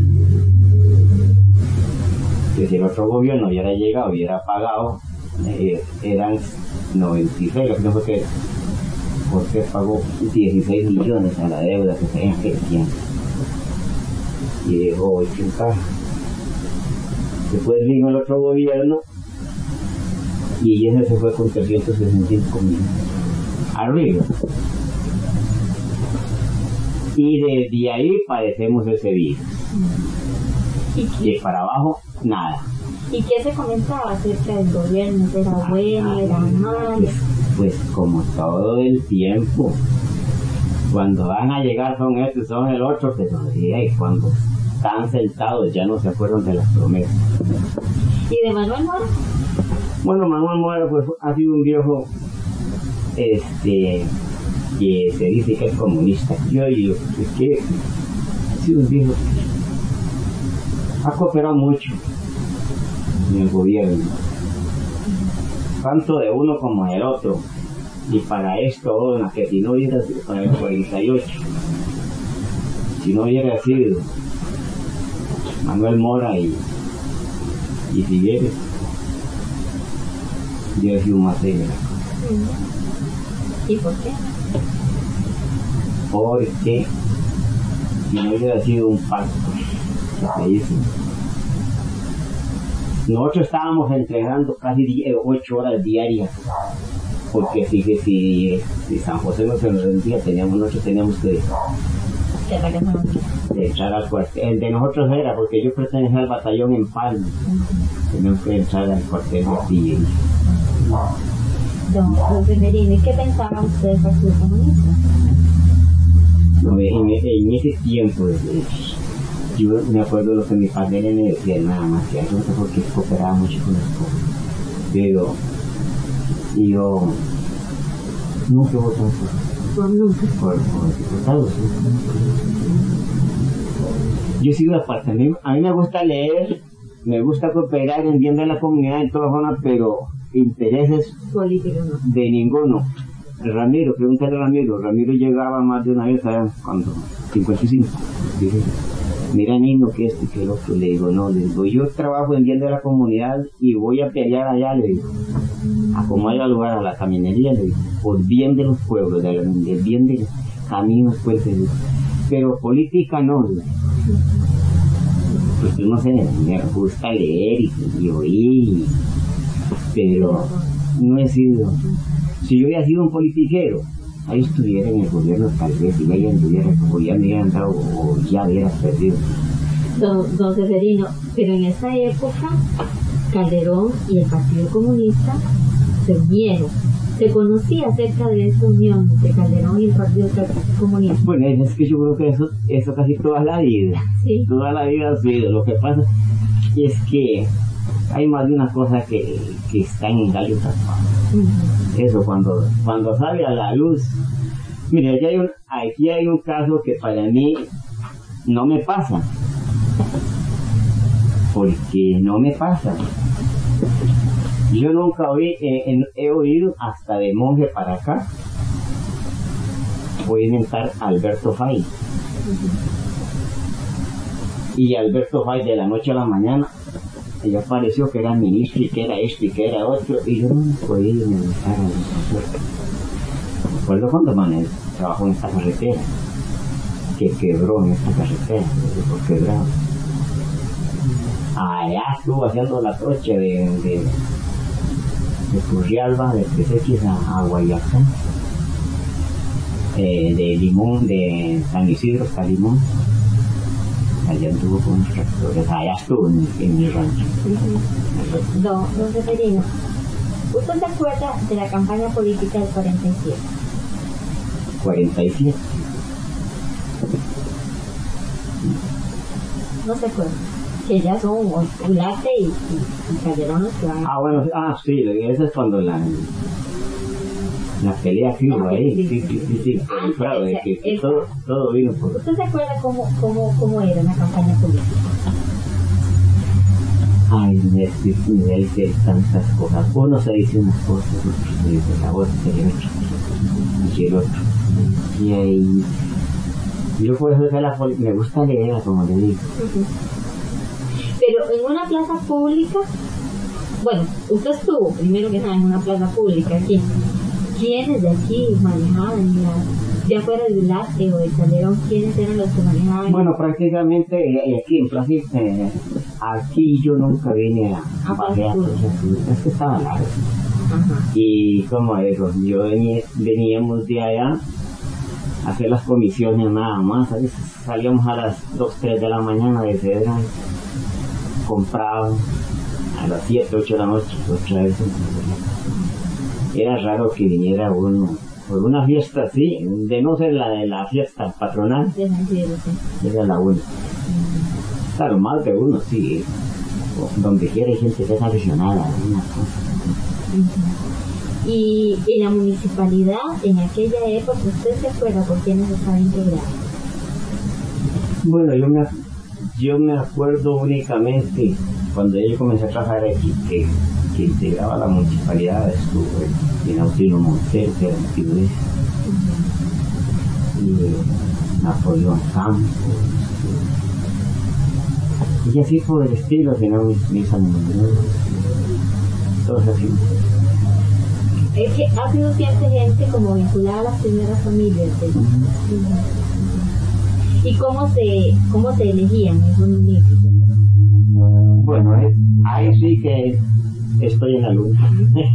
Que si el otro gobierno hubiera llegado, hubiera pagado, eh, eran noventa y seis, lo que no fue que Cortés pagó dieciséis millones a la deuda que se en aquel tiempo. Y dejó ocho en caja. Después vino el otro gobierno y ese se fue con trescientos sesenta y cinco millones. Arriba. Y desde ahí padecemos ese virus. Y para abajo, nada. ¿Y qué se comentaba acerca del gobierno? ¿Era bueno, era malo? Pues, pues como todo el tiempo, cuando van a llegar son estos, son el otro, pero y cuando están sentados ya no se acuerdan de las promesas. ¿Y de Manuel Mora? Bueno, Manuel Mora pues ha sido un viejo este que se dice que es comunista. Yo digo, es que ha sido un viejo que ha cooperado mucho en el gobierno, tanto de uno como del otro. Y para esto, oh, que si no hubiera sido para el cuarenta y ocho, si no hubiera sido Manuel Mora y, y Figueres, yo he sido más serio. ¿Y por qué? Porque si no hubiera sido un pacto que se hizo. Nosotros estábamos entregando casi ocho horas diarias, porque si, si, si San José no se nos rendía, teníamos, nosotros teníamos que, que entrar al cuartel. El de nosotros era, porque yo pertenecía al batallón en Palma, uh-huh. Teníamos que entrar al cuartel de artillería. Don, don Severino, ¿y qué pensaba usted del Partido Comunista? No, en, en ese tiempo, yo me acuerdo lo que mi padre me decía, nada más, que yo no sé por qué cooperaba mucho con las cosas, pero yo nunca voté por, nunca por, por diputados. Yo sigo aparte, a mí, a mí me gusta leer, me gusta cooperar en bien de la comunidad en todas formas, pero intereses políticos no. De ninguno. Ramiro, pregúntale a Ramiro, Ramiro llegaba más de una vez a cuando cincuenta y cinco, dije, mira Nino, que esto y que el otro, le digo, no, le digo, yo trabajo en bien de la comunidad y voy a pelear allá, le digo, a como haya lugar a la caminería, le digo, por bien de los pueblos, del, del bien de los caminos, pues, le digo, pero política no, le digo. Pues yo no sé, me gusta leer y, y oír, pero no he sido. Si yo hubiera sido un politiquero, ahí estuviera en el gobierno tal vez, y ya estuviera, o ya me hubieran dado, o ya hubiera perdido. Don, don Severino, pero en esa época, Calderón y el Partido Comunista se unieron. ¿Se conocía acerca de esa unión de Calderón y el Partido Comunista? Bueno, es que yo creo que eso, eso casi toda la vida, ¿sí? Toda la vida ha sido. Lo que pasa es que hay más de una cosa que, que está en el gallo tapado. Uh-huh. Eso, cuando, cuando sale a la luz. Mire, aquí hay, un, aquí hay un caso que para mí no me pasa. Porque no me pasa. Yo nunca oí, eh, en, he oído hasta de monje para acá, voy a inventar Alberto Fay. Uh-huh. Y Alberto Fay de la noche a la mañana, ella pareció que era ministro y que era esto y que era otro, y yo no podía inventar a Alberto. Me acuerdo cuando Manuel trabajó en esta carretera, que quebró en esta carretera, por quebrado. Allá estuvo haciendo la trocha de... de de Turrialba, de Tres X a, a Guayacán, eh, de Limón, de San Isidro hasta Limón. Allá anduvo con los tractores, allá estuvo en, en mi rancho. Uh-huh. Don, don Severino, ¿usted se acuerda de la campaña política del cuarenta y siete? cuarenta y siete. No se acuerda. Que ya son Ulate y, y, y Calderón los que van. Ah, bueno, ah, sí, eso es cuando la, la pelea que hubo ahí, sí, sí, sí, sí, sí, ah, claro, de que, que todo, todo vino por... ¿Usted se acuerda cómo, cómo, cómo era una campaña política? Ay, es difícil, hay que tantas cosas. Uno se dice unas cosas, otro se dice la otra, y el otro, y el otro. Y ahí... Yo por eso la me gusta leer, como le digo. Uh-huh. Pero en una plaza pública, bueno, usted estuvo primero que nada en una plaza pública aquí. ¿Quiénes de aquí manejaban la, de afuera de Ulate o de Calderón, quiénes eran los que manejaban? Bueno, prácticamente eh, aquí en plaza, eh, aquí yo nunca vine a, a pasear, es que estaba largo. Ajá. Y como digo, yo venía, veníamos de allá a hacer las comisiones nada más, a veces salíamos a las dos, tres de la mañana de Cedra, compraban a las siete, ocho de la noche, otra vez. Era raro que viniera uno por una fiesta así, de no ser la de la fiesta patronal, era la única. Claro, más de uno, sí, donde quiera hay gente que es aficionada a una cosa. Y en la municipalidad, en aquella época, ¿usted se acuerda por quiénes estaba integrado? Bueno, yo me, yo me acuerdo únicamente cuando yo comencé a trabajar aquí, que, que integraba la municipalidad, estuvo en Autino Montero, que era antiguo, uh-huh. y Napoleón Campos, y así por el estilo, que no mis amigos, todos así. Es que ha sido siempre gente como vinculada a las primeras familias. ¿Sí? Uh-huh. ¿Y cómo se, cómo se elegían esos municipios? Bueno, es, ahí sí que estoy en la luna.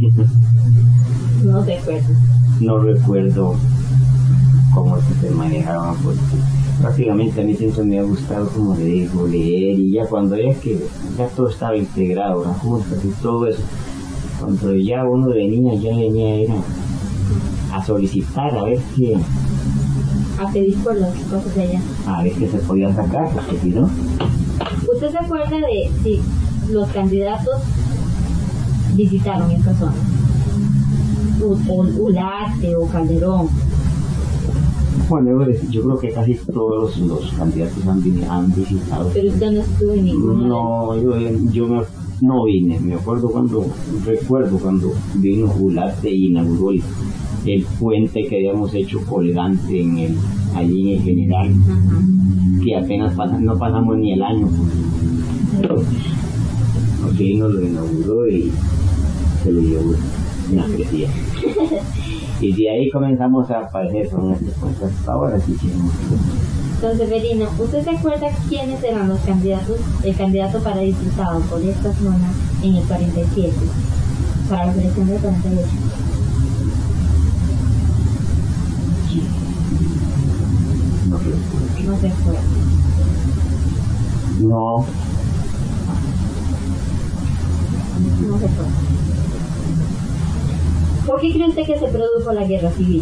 No recuerdo. No recuerdo cómo se manejaban, porque prácticamente a mí siempre me ha gustado, como le digo, leer, y ya cuando es que ya todo estaba integrado, las juntas y todo eso, cuando ya uno venía, ya venía era a solicitar a ver qué, a pedir por las cosas de allá, a ver qué se podía sacar, porque si no. ¿Usted se acuerda de si los candidatos visitaron esta zona? Ulate o Calderón. Bueno, yo creo que casi todos los, los candidatos han, han visitado. Pero usted no estuvo en ninguna. No, yo, yo me, no vine. Me acuerdo cuando, recuerdo cuando vino Ulate y inauguró el, el puente que habíamos hecho colgante en el, allí en el General. Ajá. Que apenas pasan, no pasamos ni el año. Porque vino, lo inauguró y se lo llevó una crecía. Y de ahí comenzamos a aparecer con estas cosas ahora sí que no. Entonces, Severino, ¿usted se acuerda quiénes eran los candidatos, el candidato para diputado por esta zona en el cuarenta y siete, para la elección del cuarenta y ocho? Sí. No recuerdo. No se acuerda. No. No se acuerda. ¿Por qué cree usted que se produjo la guerra civil?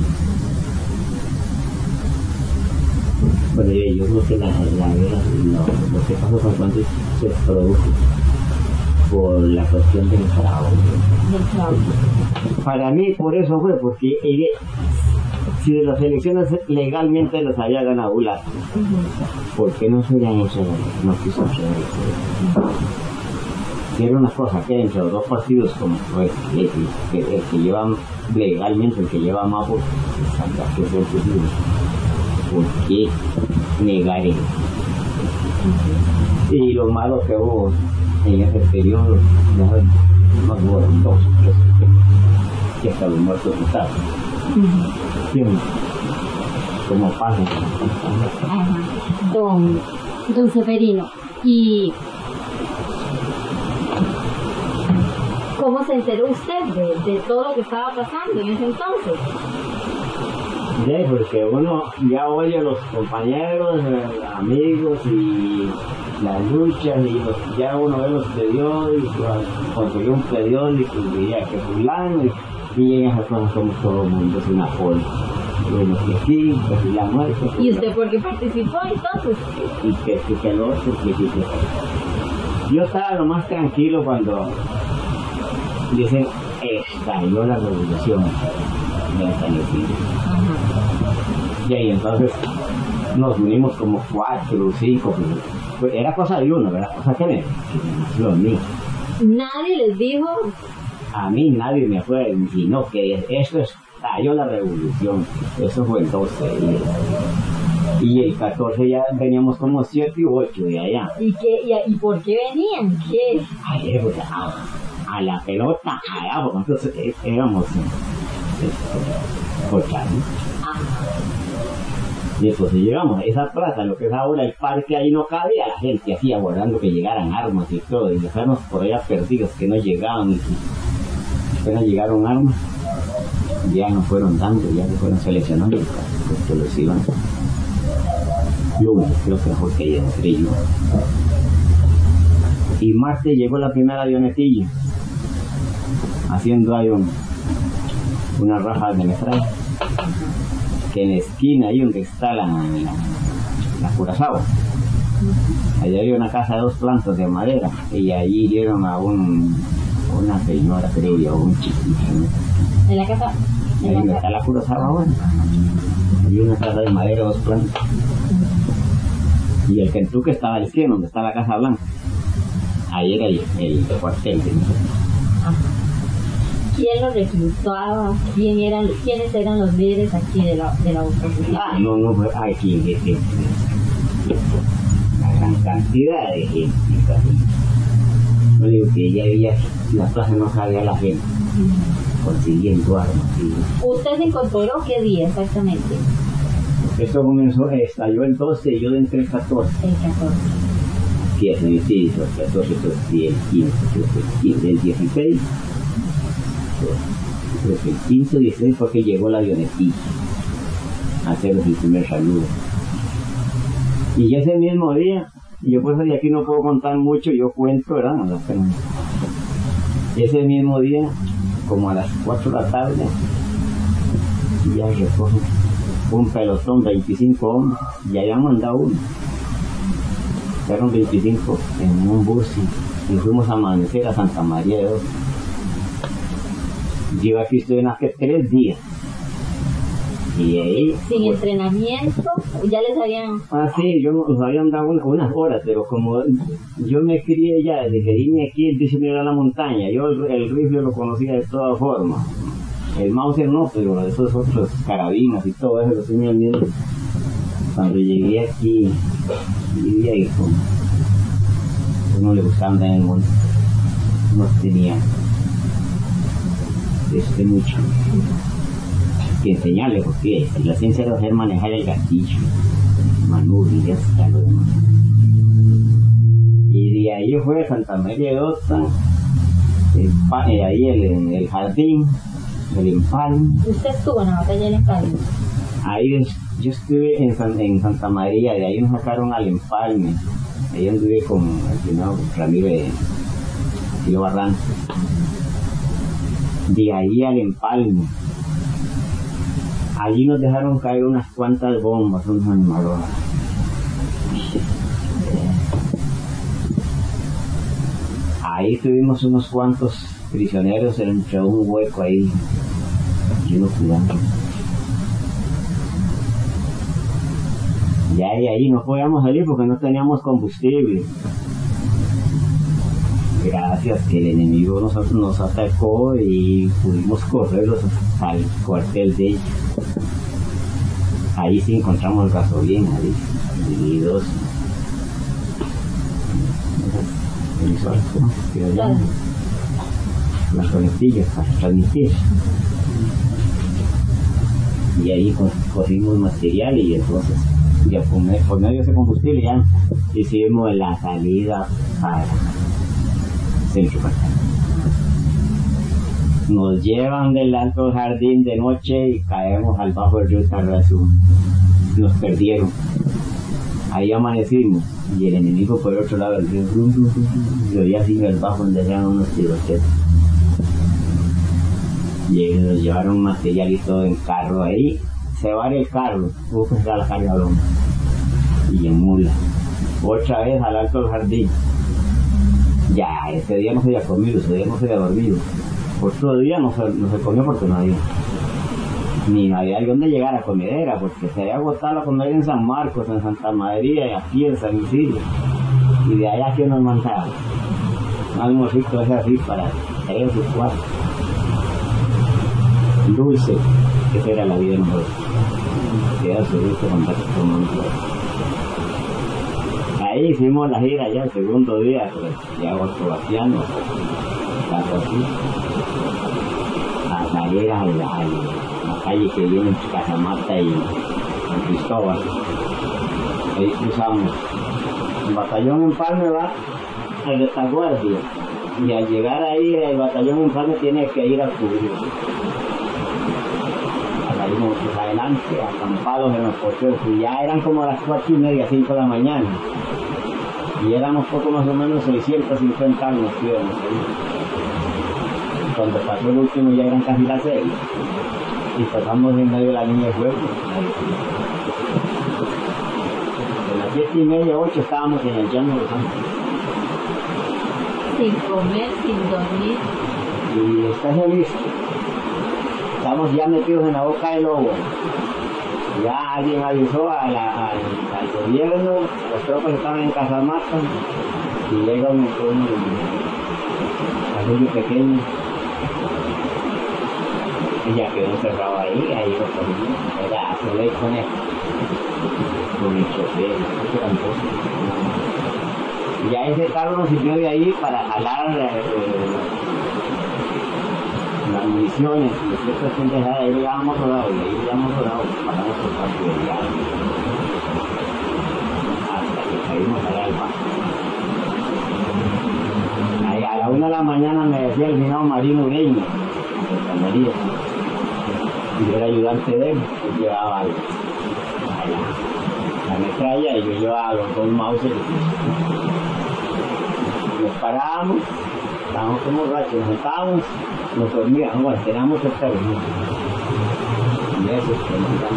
Bueno, yo creo que la, la guerra civil, no, lo que pasó con cuando se produjo por la cuestión del fraude. Del fraude. Para mí, por eso fue, porque ella, si de las elecciones legalmente las había ganado Ulate, uh-huh. ¿Por qué no se habían hecho? No quiso hacer eso. Que era una cosa que entre los dos partidos, como pues, el, el, el que lleva legalmente, el que lleva más votos, que es el posible. ¿Por qué negar eso? Uh-huh. Y lo malo que hubo en ese periodo, no hubo dos, tres, que hasta los muertos estaban. Uh-huh. Como pasa. Ajá. Don, don Severino, y ¿cómo se enteró usted de, de todo lo que estaba pasando en ese entonces? Sí, porque uno ya oye a los compañeros, amigos y las luchas, y los, ya uno ve los periódicos, consiguió un periódico y veía que fulano, y, y en esas cosas somos todo el mundo sin apoyo. Bueno, que sí, que sí la muerte. ¿Y usted por qué participó entonces? Y que sí, que el otro, que sí, que yo estaba lo más tranquilo cuando dicen, estalló la revolución de San Isidro. Y ahí entonces nos unimos como cuatro o cinco, pues era cosa de uno, ¿verdad? Cosa que me nació a mí. ¿Nadie les dijo? A mí nadie me fue, sino que esto estalló la revolución. Eso fue el doce. Y, y el catorce ya veníamos como siete u ocho de allá. ¿Y, qué, y, y por qué venían? ¿Qué? Ay, pues, a, a la pelota, allá, porque nosotros éramos ocho años. Y entonces llegamos a esa plaza, lo que es ahora el parque, ahí no cabía la gente, así aguardando que llegaran armas y todo, y dejarnos por allá perdidos que no llegaban, y apenas llegaron armas, ya nos fueron dando, ya nos fueron seleccionando, porque los iban. Lunes, creo que fue que entré yo. Y martes llegó la primera avionetilla, haciendo ahí un, una raja de metralla, que en la esquina ahí donde está la, la, la Curazao, allá había una casa de dos plantas de madera, y allí dieron a un, una señora, creo yo, un chiquito. ¿En la casa? Ahí donde está la Curazao ahora, había una casa de madera de dos plantas. Y el Kentucky estaba al izquierdo, donde está la Casa Blanca. Ahí era el, el cuartel. ¿Quién los reclutaba? ¿Quién eran, ¿Quiénes eran los líderes aquí de la, de la oposición? Ah, no, no, aquí de gente. La gran cantidad de gente. No digo que ya había, la plaza no cabía la gente. consiguiendo armas. ¿Sí? ¿Usted se incorporó qué día exactamente? Esto comenzó, estalló el doce y yo entré el catorce. El catorce. Sí, el sí, el catorce, sí, el quince, creo que el quince, el dieciséis. Creo que el quince o dieciséis fue que llegó la avionetilla a hacerles el primer saludo. Y ese mismo día, yo pues de aquí no puedo contar mucho, yo cuento, ¿verdad? No, pero ese mismo día, como a las cuatro de la tarde, ya recojo un pelotón, veinticinco hombres, y allá mandado uno. Fueron veinticinco en un bus y, y fuimos a amanecer a Santa María de Oca. Yo aquí estuve en hace tres días. Y ahí... Sin pues, entrenamiento, ya les habían... Ah, sí, yo nos habían dado una, unas horas, pero como yo me crié ya, desde que vine aquí, el disciplina de la montaña, yo el, el rifle lo conocía de todas formas. El Mauser no, pero esos otros carabinas y todo eso lo tenía bien. Cuando llegué aquí, vivía ahí como... no le gustaba andar en el monte. No tenía... este mucho que enseñarle, porque la ciencia era hacer manejar el gatillo, manubrio y hasta lo demás. Y de ahí fue a Santa María de Oca, el, ahí el, el jardín, el empalme. ¿Usted estuvo en la batalla del empalme? Ahí yo estuve en, San, en Santa María, de ahí nos sacaron al empalme. Ahí anduve con el señor Ramírez Tiro Barranco. De ahí al empalme. Allí nos dejaron caer unas cuantas bombas, unos animales. Ahí tuvimos unos cuantos prisioneros entre un hueco ahí, y uno cuidando. Ya de ahí no podíamos salir porque no teníamos combustible. Gracias que el enemigo nos, nos atacó y pudimos correrlos al cuartel de ellos. Ahí sí encontramos gasolina, y dos emisoras, ¿no? Claro. Las conectillas para transmitir. Y ahí cogimos material y entonces ya por medio de ese combustible ya hicimos la salida para Centro Parcal. Nos llevan del Alto Jardín de noche y caemos al bajo del río Tarrazú. Nos perdieron. Ahí amanecimos y el enemigo por el otro lado del río. Y hoy así en el bajo donde eran unos tiroteos. Y nos llevaron material y todo en carro ahí. Se va el carro, hubo que sacar la carga al hombro. Y en mula. Otra vez al Alto del Jardín. Ya, ese día no se había comido, ese día no se había dormido. Por todo el día no se, no se comió porque no había. Ni había dónde llegar a comedera, porque se había agotado la comida en San Marcos, en Santa María, y aquí en San Isidro. Y de allá que nos mandaron. Un almuercito es así para tres o cuatro. Dulce, que esa era la vida de nosotros. Queda su dulce contacto con nosotros. Ahí hicimos la gira ya el segundo día, pues, ya Sebastiano, tanto así, a salir a la, a la calle que viene entre Casamata y San Cristóbal. Ahí cruzamos. El batallón Empalme va a retaguardia y al llegar ahí el batallón Empalme tiene que ir a cubrir. Salimos pues adelante, acampados en los porteros, y ya eran como las cuatro y media, cinco de la mañana. Y éramos poco más o menos seiscientos cincuenta años que íbamos ahí. Cuando pasó el último ya eran casi las seis. Y pasamos en medio de la línea de fuego. De las siete y media, ocho estábamos en el llano de Los Ángeles. Sin comer, sin dormir. Y estás listo. Estamos ya metidos en la boca del lobo. Ya alguien avisó a la, al, al gobierno, los tropas estaban en Casamata y llega un, un arroyo pequeño y ya quedó cerrado ahí, ahí lo ponían, era a su ley con él, con el chofer, eso eran cosas. Y ya ese carro nos sirvió de ahí para jalar eh, las municiones, y estas pendejadas, ahí llegábamos rodados, y ahí llegábamos rodados, pasamos por parte del viaje, hasta que caímos allá al paso. Ahí a la una de la mañana me decía el minado Marino Ureña, de Santa María, y yo era ayudante de él, él llevaba allá la metralla y yo llevaba los dos Mauser. Nos parábamos, estábamos como borrachos, nos sentábamos, nos dormíamos, bueno, teníamos que estar dormidos. Y eso es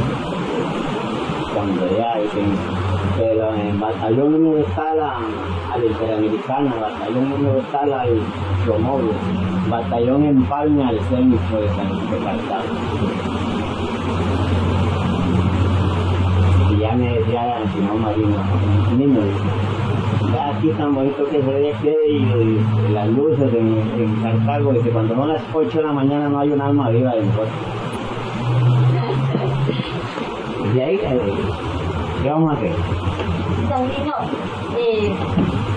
cuando ya dicen, pero en el batallón número tal a, a la Interamericana, batallón número tal al Promóvil, batallón Empalme al Cénico de San de Cartago. Y ya me decía el señor Marino, niño, ya aquí tan bonito que se ve que y, y las luces en, en Cartago, dice, cuando son las ocho de la mañana no hay un alma viva de nosotros. Y ahí, eh, ¿qué vamos a hacer? Don Lino, eh,